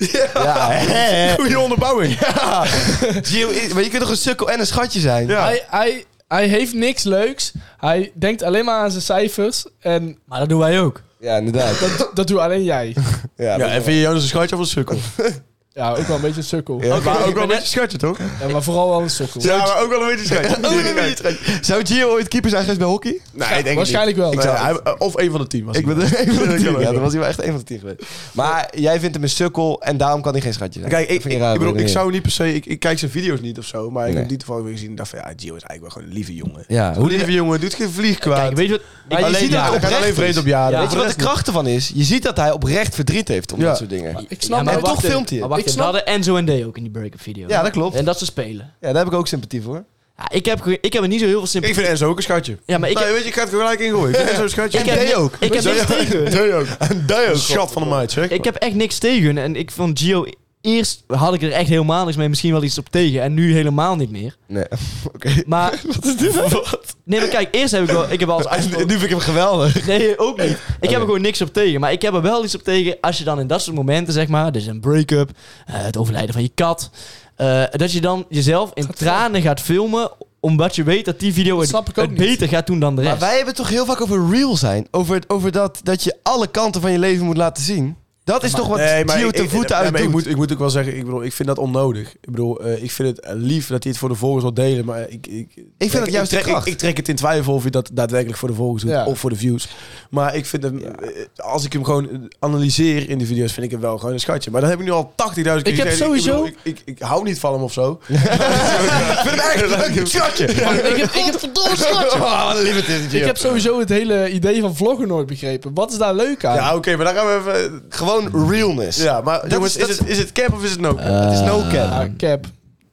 D: Ja, hè, hè.
E: Goeie onderbouwing.
D: Ja. Gio is, maar je kunt toch een sukkel en een schatje zijn?
E: Ja.
F: Hij, hij, hij heeft niks leuks. Hij denkt alleen maar aan zijn cijfers. En
H: Maar dat doen wij ook.
D: Ja, inderdaad.
F: dat, dat doe alleen jij.
D: Ja,
E: Ja, en vind je Jonas een schatje of een sukkel?
F: Ja, ook wel een beetje een sukkel.
D: Ja.
F: Ja.
E: Ook, maar ook wel een beetje schatje, toch?
F: maar vooral wel een sukkel.
E: Ja, maar ook wel een beetje schatje.
D: Oh, nee, nee, nee. Zou Gio ooit keeper zijn geweest bij hockey?
E: Nee,
F: Ja,
E: ik denk
F: waarschijnlijk wel.
E: Ik zou, hij- of een van de tien was
D: Ik
E: hij.
D: ben er een van de tien.
E: kan ook
D: Ja, dan
E: wel.
D: was hij wel echt een van de tien geweest. Maar jij vindt hem een sukkel en daarom kan hij geen schatje zijn.
E: Kijk, ik,
D: Dat vind
E: ik,
D: je raar,
E: ik bedoel, ik
D: bedoel je?
E: zou niet per se... Ik, ik kijk zijn video's niet of zo, maar ik
D: Nee.
E: heb die toevallig weer gezien en dacht van... Ja, Gio is eigenlijk wel gewoon een lieve jongen.
D: Ja,
E: Hoe lieve jongen, doet geen vlieg kwaad.
H: Kijk, weet je wat...
D: Maar je
H: alleen,
D: ziet
H: ja,
D: het
E: hij gaat
D: oprecht
E: alleen vreemd
D: is.
E: op jaren.
H: Ja.
D: Weet je wat de kracht ervan is? Je ziet dat hij oprecht verdriet heeft om
E: Ja.
D: dat soort dingen.
F: Ik
H: Ja,
F: snap
H: maar
D: en
F: het.
D: toch
H: wacht even.
D: filmt hij het.
H: Maar wacht
F: Ik
H: even,
F: snap-
H: we hadden Enzo en Day ook in die break-up video.
D: Ja, dat klopt.
H: En dat ze spelen.
D: Ja, daar heb ik ook sympathie voor.
H: Ja, ik, heb, ge- ik heb er niet zo heel veel
E: Ik
H: sympathie.
E: vind Enzo ook een schatje.
H: Ja, maar ik
E: Nou,
H: heb,
E: weet je, ik ga het er gelijk ingooien. Ik vind Enzo een schatje.
H: ik heb,
D: Day
H: ni-
D: ook.
H: Ik heb niks tegen.
E: Day ook. Day ook. Schat van de meid, zeg.
H: Ik heb echt niks tegen. En ik vond Gio... Eerst had ik er echt helemaal niks mee. Misschien wel iets op tegen. En nu helemaal niet meer.
D: Nee, oké.
H: Maar...
D: Wat is dit nou?
H: Nee, maar kijk. Eerst heb ik wel... Ik heb wel eens
D: Nu
H: uitgesproken...
D: vind ik hem geweldig.
H: Nee, ook niet. Ik heb er gewoon niks op tegen. Maar ik heb er wel iets op tegen als je dan in dat soort momenten, zeg maar, dus een break-up, eh, het overlijden van je kat, eh, dat je dan jezelf in tranen gaat filmen, omdat je weet dat die video
F: Dat
H: het,
F: snap ik ook
H: het
F: niet.
H: beter gaat doen dan de
D: Maar
H: rest.
D: wij hebben het toch heel vaak over real zijn. Over, over dat, dat je alle kanten van je leven moet laten zien. Dat is toch wat Gio
E: ik-
D: ten
E: ik-
D: voeten
E: nee,
D: uit
E: maar ik
D: doet.
E: moet, ik moet ook wel zeggen, ik bedoel, ik vind dat onnodig. Ik bedoel, eh, ik vind het eh, lief dat hij het voor de volgers wil delen, maar ik... Ik,
D: vind het juist de
E: trek, ik,
D: kracht.
E: ik trek het in twijfel of je dat daadwerkelijk voor de volgers doet
F: Ja.
E: of voor de views. Maar ik vind hem, eh, als ik hem gewoon eh, analyseer in de video's, vind ik hem wel gewoon een schatje. Maar dat heb ik nu al tachtigduizend keer
F: Ik heb
E: gezegd.
F: sowieso-
E: Ik, bedoel, ik, ik, ik hou niet van hem of zo.
D: Ik vind hem echt leuk. Schatje.
F: Ik heb, ik heb verdomme schatje.
D: Oh, wat lief het is, Gio.
F: Ik heb sowieso het hele idee van vloggen nooit begrepen. Wat is daar leuk aan?
E: Ja, oké, maar dan gaan we even...
D: Gewoon realness.
E: Ja, maar
D: Dat
E: jongens,
D: is- dat
E: is, het, is het cap of is het no cap?
D: Het is no cap.
F: Ah, cap.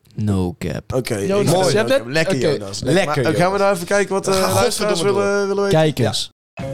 H: No cap.
E: Oké,
F: Jonas,
E: ik-
F: je hebt
E: oké,
F: net-
E: lekker
F: oké.
E: Jonas.
D: Lekker,
E: Maar, eh, gaan
D: Jonas.
E: we nou even kijken wat de
D: Ga
E: luisteraars
D: godverdomme
E: willen, willen weten?
H: Kijkers.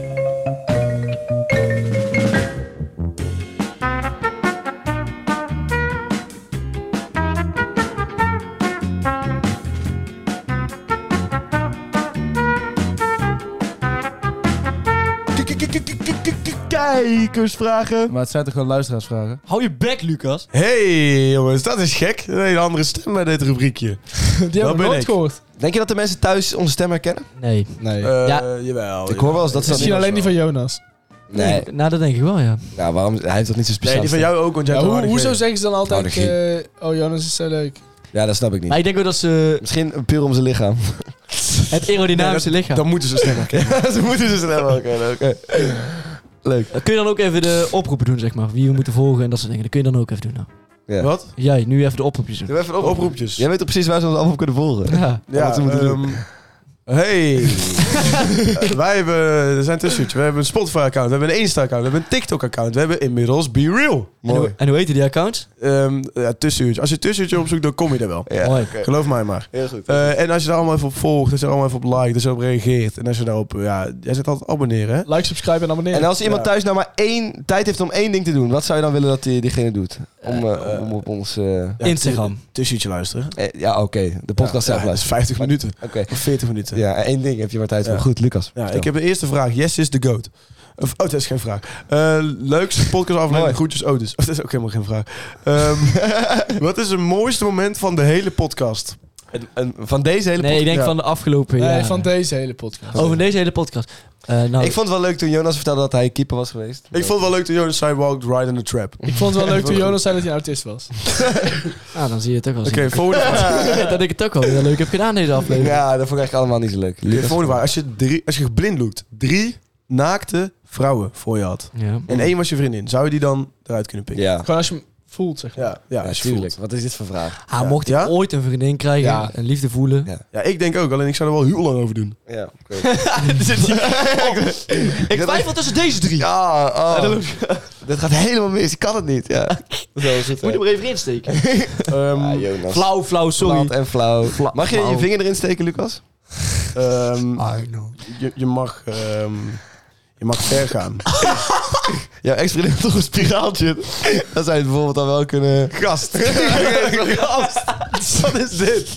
D: Kijkersvragen.
G: Maar het zijn toch gewoon luisteraarsvragen?
H: Hou je bek, Lucas.
E: Hey jongens, dat is gek. Een hele andere stem bij dit rubriekje.
F: Die hebben we
E: ben
F: nooit
E: ik.
F: gehoord.
D: Denk je dat de mensen thuis onze stem herkennen?
H: Nee.
F: Nee.
E: Eh
H: Ja.
E: Jawel.
D: Ik hoor wel eens dat ze dat
F: Misschien
D: niet...
F: alleen die van Jonas.
D: Nee.
H: Nou, dat denk ik wel, ja.
D: Nou, waarom? Hij heeft toch niet zo
E: Nee,
D: speciaal
E: die van
D: stem?
E: jou ook, want jij
F: Ja,
E: hebt
F: hoe,
E: een
F: hoezo
E: harde
F: zeggen ze dan altijd...
D: Harde
F: eh, oh, Jonas is zo leuk.
D: Ja, dat snap ik niet.
H: Maar ik denk wel dat ze
D: Misschien puur om zijn lichaam.
H: het aerodynamische
E: G.
H: lichaam...
E: Dan moeten ze stem herkennen.
D: Ze moeten ze snel herkennen, oké. Leuk.
H: Dan kun je dan ook even de oproepen doen, zeg maar. Wie we moeten volgen en dat soort dingen. Dat kun je dan ook even doen, nou.
D: Ja.
E: Wat?
H: Jij, nu even de oproepjes doen.
D: Doe even een oproep.
E: Oproepjes.
D: Jij weet toch precies waar ze ons allemaal op kunnen volgen?
H: Ja.
E: Ja,
D: wat ze moeten
E: ehm, hey. Wij hebben, er zijn tussenuurtjes. We hebben een Spotify-account, we hebben een Insta-account, we hebben een TikTok-account. We hebben inmiddels Be Real.
H: En hoe, en hoe heet die accounts?
E: Um, ja, tussenuurtje. Als je tussenuurtje opzoekt, dan kom je er wel.
D: Ja,
H: Mooi.
D: oké.
E: Geloof mij maar.
D: Heel goed.
E: Uh, en als je daar allemaal even op volgt, als je er allemaal even op liked, als je erop reageert. En als je daarop, ja, jij zit altijd abonneren, hè?
F: Like, subscribe en abonneren.
D: En als iemand
E: Ja.
D: thuis nou maar één tijd heeft om één ding te doen, wat zou je dan willen dat die, diegene doet? Om, uh,
E: Uh,
D: om op ons... Uh,
E: Ja,
H: Instagram.
E: Tussenuurtje luisteren.
D: eh, ja, oké. De podcast
E: ja,
D: zelf
E: ja, dat is
D: luisteren.
E: vijftig minuten.
D: Oké.
E: Of veertig minuten.
D: Ja, één ding heb je maar tijd voor.
E: Ja.
D: Goed, Lucas.
E: Ja,
D: vertel.
E: ik heb de eerste vraag. Yes is the goat. Of, oh, dat is geen vraag. Uh, leukste podcastaflevering.
D: Mooi.
E: Groetjes, Otis. Oh, dat is ook helemaal geen vraag. Um, wat is het mooiste moment van de hele podcast?
D: En- en van deze hele
H: Nee, ik
D: podcast...
H: denk
E: Ja.
H: van de afgelopen
F: Nee,
H: jaren.
F: van deze hele podcast.
H: Over deze hele podcast. Uh, nou,
D: Ik vond het wel leuk toen Jonas vertelde dat hij keeper was geweest.
E: Ik vond het wel leuk dat Jonas zei walked right in the trap.
F: Ik vond het wel leuk toen Jonas zei dat hij een autist was.
H: ah, dan zie je het ook wel.
E: Oké, volgende vraag.
H: Dat ik het ook wel weer leuk heb gedaan deze aflevering.
D: Ja, dat vond ik eigenlijk allemaal niet zo leuk.
E: Oké,
D: Lucas,
E: volgende vraag. Als je, drie, als je geblinddoekt, drie naakte vrouwen voor je had.
H: Ja.
E: En één was je vriendin. Zou je die dan eruit kunnen pikken?
D: Ja,
F: Gewoon als je hem voelt, zeg maar.
E: Ja, ja,
D: ja
E: als je
D: tuurlijk.
E: voelt.
D: Wat is dit voor vraag?
H: Ah,
E: Ja.
H: mocht ik
E: Ja?
H: ooit een vriendin krijgen
F: Ja.
H: en liefde voelen.
D: Ja.
E: Ja, ik denk ook. Alleen ik zou er wel heel lang over doen.
D: Ja, oké.
H: Ik twijfel tussen deze drie.
D: Ja, oh. Dit gaat helemaal mis. Ik kan het niet. Ja. Zo is het.
H: Moet je er maar even insteken.
E: Um,
D: Ja, Jonas.
H: Flauw, flauw, sorry.
D: Plat en flauw.
H: Fla-
D: Mag je je
H: flauw.
D: vinger erin steken, Lucas?
E: um,
H: I know.
E: je, je mag... Um, je mag ver gaan.
D: Ja, experiment toch een spiraaltje. Dan zou je het bijvoorbeeld dan wel kunnen...
E: Gast. Gast. Wat is dit?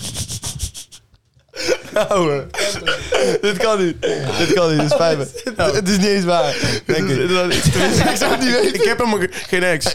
E: Nou, uh,
D: Dit kan niet. Dit kan niet. Dit spijt me. Het is niet eens waar. Denk ik.
E: ik zou het niet weten. Ik heb helemaal ge- geen ex.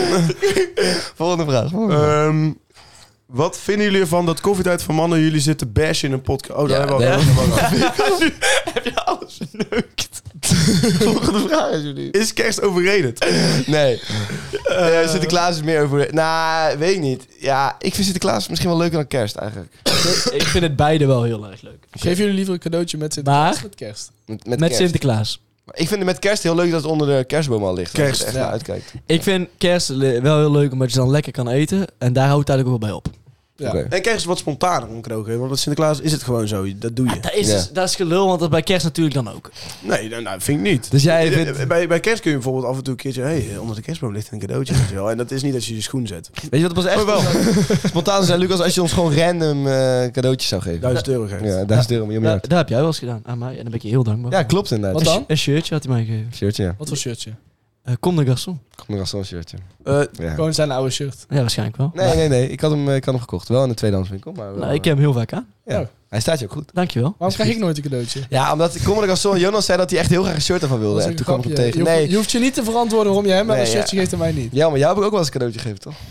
D: Volgende vraag. Volgende vraag.
E: Um, wat vinden jullie ervan dat Koffietijd voor Mannen jullie zitten bashen in een podcast? Oh, daar
D: Ja,
E: hebben we al
D: daar
E: over.
H: Heb je alles verneukt?
D: Volgende vraag, alsjeblieft.
E: Is kerst overrated?
D: Nee. Uh, Sinterklaas is meer over... Nou, weet ik niet. Ja, ik vind Sinterklaas misschien wel leuker dan kerst eigenlijk.
H: Ik vind het beide wel heel erg leuk.
F: Geef jullie liever een cadeautje met Sinterklaas
H: Maar-
F: of met kerst?
D: Met,
H: Met,
D: kerst.
H: Sinterklaas.
D: Ik vind het met kerst heel leuk dat het onder de kerstboom al ligt.
E: Kerst,
D: Dat je er echt
F: ja.
D: naar uitkijkt.
H: Ik vind kerst le- wel heel leuk omdat je dan lekker kan eten. En daar houdt het eigenlijk ook wel bij op.
F: Ja.
D: Oké.
E: En kerst is wat spontaner om cadeau geven. Want met Sinterklaas is het gewoon zo. Dat doe je.
H: Dat is,
D: Ja.
H: dus- dat is gelul, want dat is bij kerst natuurlijk dan ook.
E: Nee, nou, nou, vind ik niet.
D: Dus jij
E: Ja,
D: vindt...
E: Bij, bij kerst kun je bijvoorbeeld af en toe een keertje... Hey, onder de kerstboom ligt een cadeautje. weet je wel. En dat is niet als je je schoen zet.
D: Weet je wat pas echt
E: Oh, wel.
D: spontaan zijn, Lucas? Als je ons gewoon random eh, cadeautjes zou geven.
E: Duizend euro geeft.
D: Ja, duizend euro, miljoen
H: Dat,
D: miljard.
H: dat heb jij wel eens gedaan aan mij. En daar ben ik je heel dankbaar
D: Ja,
H: voor.
D: klopt inderdaad.
F: Wat
H: Een
F: dan?
H: sh- Een shirtje had hij mij gegeven.
D: Shirtje, ja.
F: Wat voor shirtje?
H: Uh, Kom de garçon.
D: Komt nog als zo'n shirtje.
E: Uh,
D: Ja.
F: Gewoon zijn oude shirt.
H: Ja, waarschijnlijk wel.
D: Nee, nee, nee. Ik had hem, eh, ik had hem gekocht. Wel in de tweedehandswinkel, maar wel,
H: Nou, ik heb hem heel vaak aan.
D: ja.
F: Oh.
D: Hij staat je ook goed.
H: Dankjewel.
F: Waarom krijg ik nooit een cadeautje?
D: Ja, omdat ik kom er als zo'n Jonas zei dat hij echt heel graag een shirt ervan wilde.
F: Dat is
D: En
F: een
D: toen kwam ik hem
F: grapje.
D: tegen.
F: Je hoeft,
D: Nee,
F: je hoeft je niet te verantwoorden waarom jij hem
D: Nee,
F: een
D: ja.
F: shirtje geeft en mij niet.
D: ja, maar jou heb ik ook wel eens een cadeautje gegeven, toch?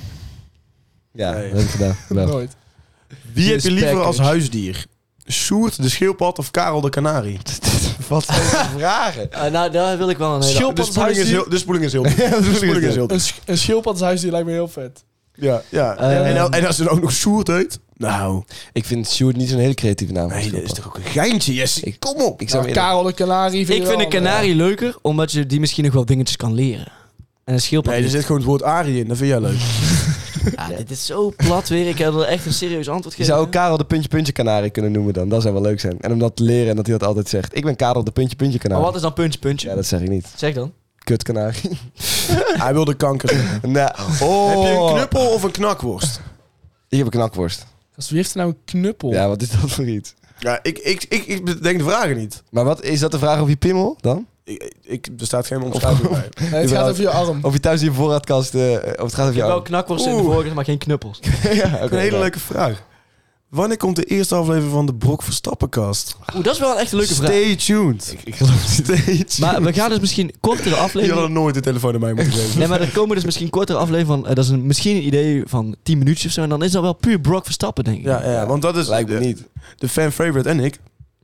D: Ja,
E: Nee.
D: dat heb ik gedaan. Wel.
F: Nooit.
E: wie heb je liever
H: package.
E: als huisdier? Sjoerd de schildpad of Karel de kanarie?
D: Wat zijn deze vragen?
H: Uh, nou, daar wil ik wel een hele...
F: Schildpad
E: De
F: als
E: spoeling is
F: huisdier?
E: heel... De spoeling is heel... De spoeling is heel...
F: Een, sch- een schildpad als huisdier lijkt me heel vet.
E: Ja, ja.
H: Eh,
E: en, al- en als ze dan ook nog Sjoerd heet? Nou,
D: Ik vind Sjoerd niet zo'n hele creatieve naam.
E: nee, dat is toch ook een geintje, Jesse?
D: Ik-
E: Kom op.
D: Ik zou
F: Nou,
D: hem
F: Karel de Kanarie vind
H: Ik
F: je
H: vind een
F: wel,
H: kanarie leuker, omdat je die misschien nog wel dingetjes kan leren. En een schildpad
E: Nee, er
H: niet.
E: zit gewoon het woord Arie in. Dat vind jij leuk.
H: Ja, dit is zo plat weer. Ik heb er echt een serieus antwoord
D: Je
H: gegeven.
D: zou ook Karel de puntje puntje kanarie kunnen noemen dan. Dat zou wel leuk zijn. En om dat te leren en dat hij dat altijd zegt. Ik ben Karel de puntje puntje
H: Maar
D: kanarie.
H: wat is dan puntje, puntje?
D: Ja, dat zeg ik niet.
H: Zeg dan.
D: Kut kanarie.
E: Hij wilde kanker.
D: nou, oh.
E: Heb je een knuppel of een knakworst?
D: Ik heb een knakworst.
F: Gast, wie heeft er nou een knuppel?
D: Ja, wat is dat voor iets?
E: Ja, ik, ik, ik, ik bedenk de vragen niet.
D: Maar wat is dat de vraag of je pimmel dan?
E: Ik, ik, er staat geen omschrijving bij.
F: Nee, het gaat over je arm.
D: Of je thuis in je voorraadkast... eh, of het gaat over
H: Ik
D: je
H: heb wel
D: arm.
H: knakworst in de
E: Oeh.
H: vorige, maar geen knuppels.
D: ja, oké,
E: Een hele
D: ja.
E: leuke vraag. Wanneer komt de eerste aflevering van de Brok Verstappenkast?
H: Oeh, dat is wel een echt een leuke vraag.
E: Stay tuned.
D: Ik, ik geloof het niet.
E: Stay tuned.
H: Maar we gaan dus misschien kortere
E: Je
H: afleveringen...
E: hadden nooit de telefoon aan mij moeten geven.
H: Nee, maar er komen dus misschien kortere afleveringen van... eh, dat is een, misschien een idee van tien minuutjes of zo. En dan is dat wel puur Brock Verstappen, denk ik.
E: Ja, ja, want dat is
D: Lijkt me
E: de,
D: niet.
E: de fan favorite en ik.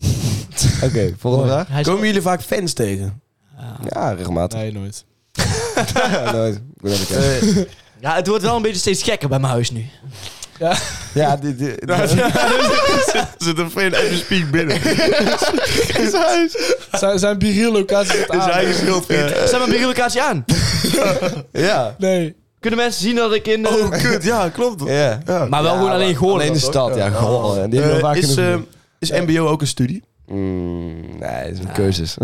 D: Oké, volgende vraag.
H: Hij is
E: Komen
H: wel-
E: jullie vaak fans tegen?
D: Ja, regelmatig.
F: Nee, nooit.
D: Ja, nooit. Ik ben even kijken.
E: Eh,
H: Ja, het wordt wel een beetje steeds gekker bij mijn huis nu.
D: Ja, die, die, die-
E: er zit- zit een fan even speak binnen.
F: Zijn, zijn biriel-locaties het
E: Is
F: aan?
E: eigen schuld.
H: Zet mijn bierlocatie aan.
D: ja.
F: Nee.
H: Kunnen mensen zien dat ik in... eh,
E: Oh, kut. Ja, klopt.
D: Ja.
E: Ja.
H: maar wel gewoon alleen Goorlen.
D: Alleen de stad, ja. Goorlen. En die hebben we
E: Eh,
D: vaak
E: is,
D: genoeg.
E: eh, is M B O ook een studie?
D: Mm, nee, het is een cursus.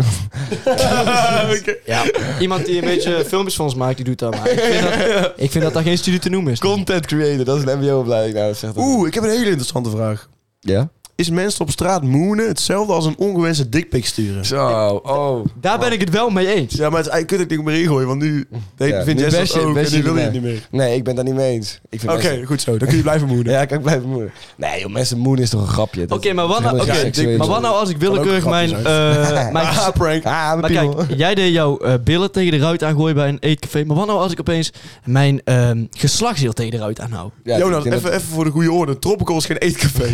H: Ja, iemand die een beetje filmpjes van ons maakt, die doet dat maar. Ik vind dat, ik vind dat daar geen studie te noemen is.
D: Content creator, dat is een M B O-opleiding. Nou, dat zegt dat.
E: Oeh, ik heb een hele interessante vraag.
D: Ja?
E: Is mensen op straat moonen hetzelfde als een ongewenste dickpic sturen?
D: Zo, oh.
H: Daar ben ik het wel mee eens.
E: Ja, maar het is eigenlijk kut ik niet meer ingooien, want nu
D: Ja,
E: ja, vindt
D: nu
E: Jess
D: best
E: dat
D: je-
E: ook
D: best
E: en nu
D: je
E: wil je het
D: erbij.
E: niet meer.
D: Nee, ik ben daar niet mee eens. Ik vind
E: Oké,
D: mensen-
E: goed zo. Dan kun je blijven moenen.
D: Ja, kan ik blijven moenen. Nee, joh, mensen moenen is toch een grapje. Dat-
H: Oké, maar, wat
D: dat is
H: nou,
D: helemaal
H: oké,
D: geen seksueel.
H: maar wat nou als ik willekeurig
E: Kan ook
H: mijn...
E: een
H: eh mijn
E: Ah, prank.
D: Ah, mijn
H: maar
D: piemel.
H: kijk, jij deed jouw eh, billen tegen de ruit aangooien bij een eetcafé. Maar wat nou als ik opeens mijn ehm geslachtsdeel tegen de ruit aanhoud?
D: Ja,
E: Jonas,
D: ik denk
E: even,
D: dat-
E: even voor de goede orde. Tropical is geen eetcafé.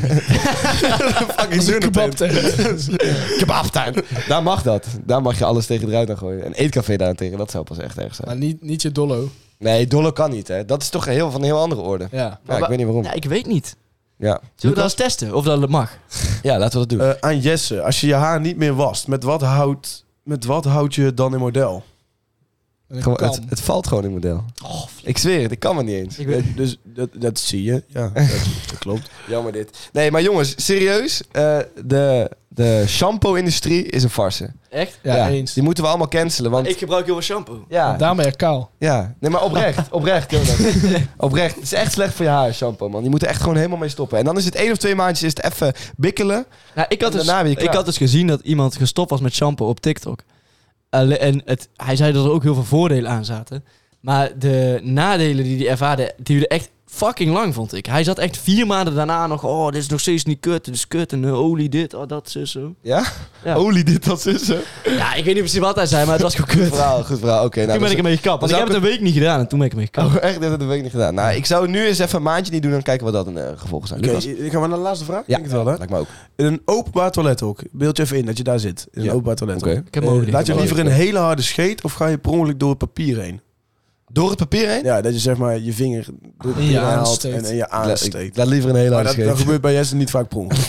E: Fucking zunnepent.
D: Kebabtuin. Daar mag dat. Daar mag je alles tegen de ruit aan gooien. Een eetkafé daartegen, dat zou pas echt erg zijn.
F: Maar niet, niet je dollo.
D: Nee, dollar kan niet, hè. Dat is toch heel, van een heel andere orde.
F: Ja.
D: Ja, ik weet niet waarom.
H: Ja, ik weet niet.
D: Ja,
H: Zullen we dat eens testen? Of dat mag?
D: ja laten we dat doen.
E: Eh, aan Jesse, als je je haar niet meer wast, met wat houdt, met wat houd je het dan in model?
F: Een
D: Gewoon,
F: kam.
D: het, het valt gewoon in model. ik zweer het, ik kan het niet eens.
H: Ik weet,
E: Eh, dus dat, dat zie je. Ja, dat, dat klopt.
D: Jammer dit. Nee, maar jongens, serieus. eh, de de shampoo-industrie is een farce.
H: echt?
F: Ja, eens.
D: Die moeten we allemaal cancelen, want...
H: Ik gebruik heel veel shampoo.
D: ja,
F: Daarom ben je kaal.
D: ja, nee, maar oprecht. Oprecht, Jonas. Oprecht. Het is echt slecht voor je haar, shampoo, man. Je moet er echt gewoon helemaal mee stoppen. En dan is het één of twee maandjes is het even bikkelen.
H: Nou, ik, had
D: En
H: dus,
D: daarna ben je
H: ik
D: klaar.
H: had dus gezien dat iemand gestopt was met shampoo op TikTok. Alle- en het, hij zei dat er ook heel veel voordelen aan zaten. Maar de nadelen die hij ervaarde, die duurden echt fucking lang, vond ik. Hij zat echt vier maanden daarna nog... Oh, dit is nog steeds niet kut, dit is kut. En uh, olie dit, oh, dat, zo, zo.
D: Ja?
H: Ja.
D: Olie dit, dat is zo.
H: Ja, ik weet niet precies wat hij zei, maar het was gewoon
D: Goed
H: kut.
D: verhaal, goed verhaal. Oké, nou,
H: toen ben
D: dus-
H: ik ermee gekapt. Want ik
D: dan
H: heb
D: zou
H: het een week niet gedaan en toen ben ik ermee gekapt.
D: Oh, echt? Dat heb ik niet gedaan. Nou, ik zou nu eens even een maandje niet doen en kijken wat dat een uh, gevolgen zijn.
E: Oké,
D: Lucas?
E: ik ga maar naar de laatste vraag.
D: Ja,
E: Denk het wel, hè?
D: lijkt me ook.
E: In een openbaar toilethok. Beeld je even in dat je daar zit. In een
D: Ja.
E: openbaar toilethok.
D: Oké.
H: Ik heb
E: Eh,
H: hem ook niet.
E: laat je
H: Ik heb
E: liever een hele harde scheet of ga je per ongeluk door het papier heen?
D: Door het papier heen?
E: Ja, dat je zeg maar je vinger door het
F: In je
E: papier haalt
F: aansteekt.
E: en, en je
D: Ik la-
E: aansteekt.
D: Ik laat liever een hele
E: Maar
D: harde
E: dat, dat
D: scheet.
E: gebeurt bij Jesse niet vaak per ongeluk.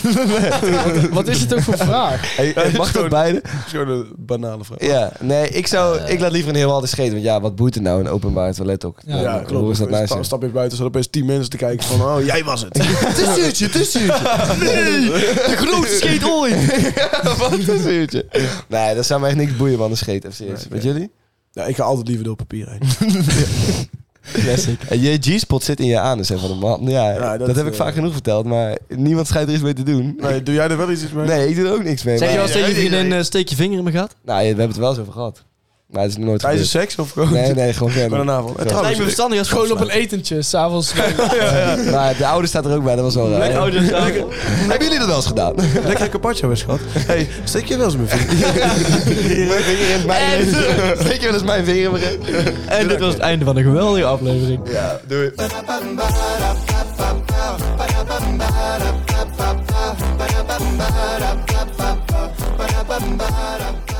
F: Wat is het ook voor vraag?
D: Hey, hey, mag dat beide?
E: Dat is gewoon een banale vraag.
D: Ja, nee, ik, zou, ik laat liever een heel harde scheet. Want ja, wat boeit het nou, een openbaar toilet ook?
F: Ja,
E: Ja,
F: hoe
E: klopt.
D: Hoe is dat
E: Dan
D: nou?
E: sta- stap je buiten, zodat opeens tien mensen te kijken van, oh, jij was het.
D: Het is zuurtje, het is zuurtje.
H: De grootste scheet ooit!
D: Wat een zuurtje. Nee, dat zou me echt niks boeien, man, een scheet. Even serieus.
E: Nee,
D: Weet
E: nee.
D: jullie?
E: Ja, ik ga altijd liever door het papier heen.
D: Classic. En je G-spot zit in je anus, hè, van de man. Ja,
E: Ja,
D: dat,
E: dat,
D: heb ik
E: eh,
D: vaak genoeg verteld, maar niemand schijnt er iets mee te doen.
E: Nee, doe jij er wel iets mee?
D: Nee, ik doe er ook niks mee.
H: Zeg je
D: maar-
H: wel eens tegen je vriendin, uh, steek je vinger in me gat?
D: Nou, we hebben het er wel eens over gehad. Maar het is nog nooit
E: Tijdens
D: gebeurd.
E: seks of gewoon?
D: Nee, nee, gewoon
E: Gewoon
D: verder.
E: een avond. En
H: Het
E: trouwens,
H: lijkt me verstandig als
F: Gewoon op een etentje, s'avonds.
D: Maar de oude staat er ook bij, dat was wel raar.
H: Lekker oude zaken.
D: Hebben jullie dat wel eens gedaan?
E: lekker carpaccio hebben schat. Hey, steek je wel eens mijn vinger?
D: Mijn vinger in mijn... Steek je wel eens mijn vinger in mijn...
H: En dit was het einde van een geweldige aflevering.
D: Ja, doei.
J: Ba-da-bum-ba-da,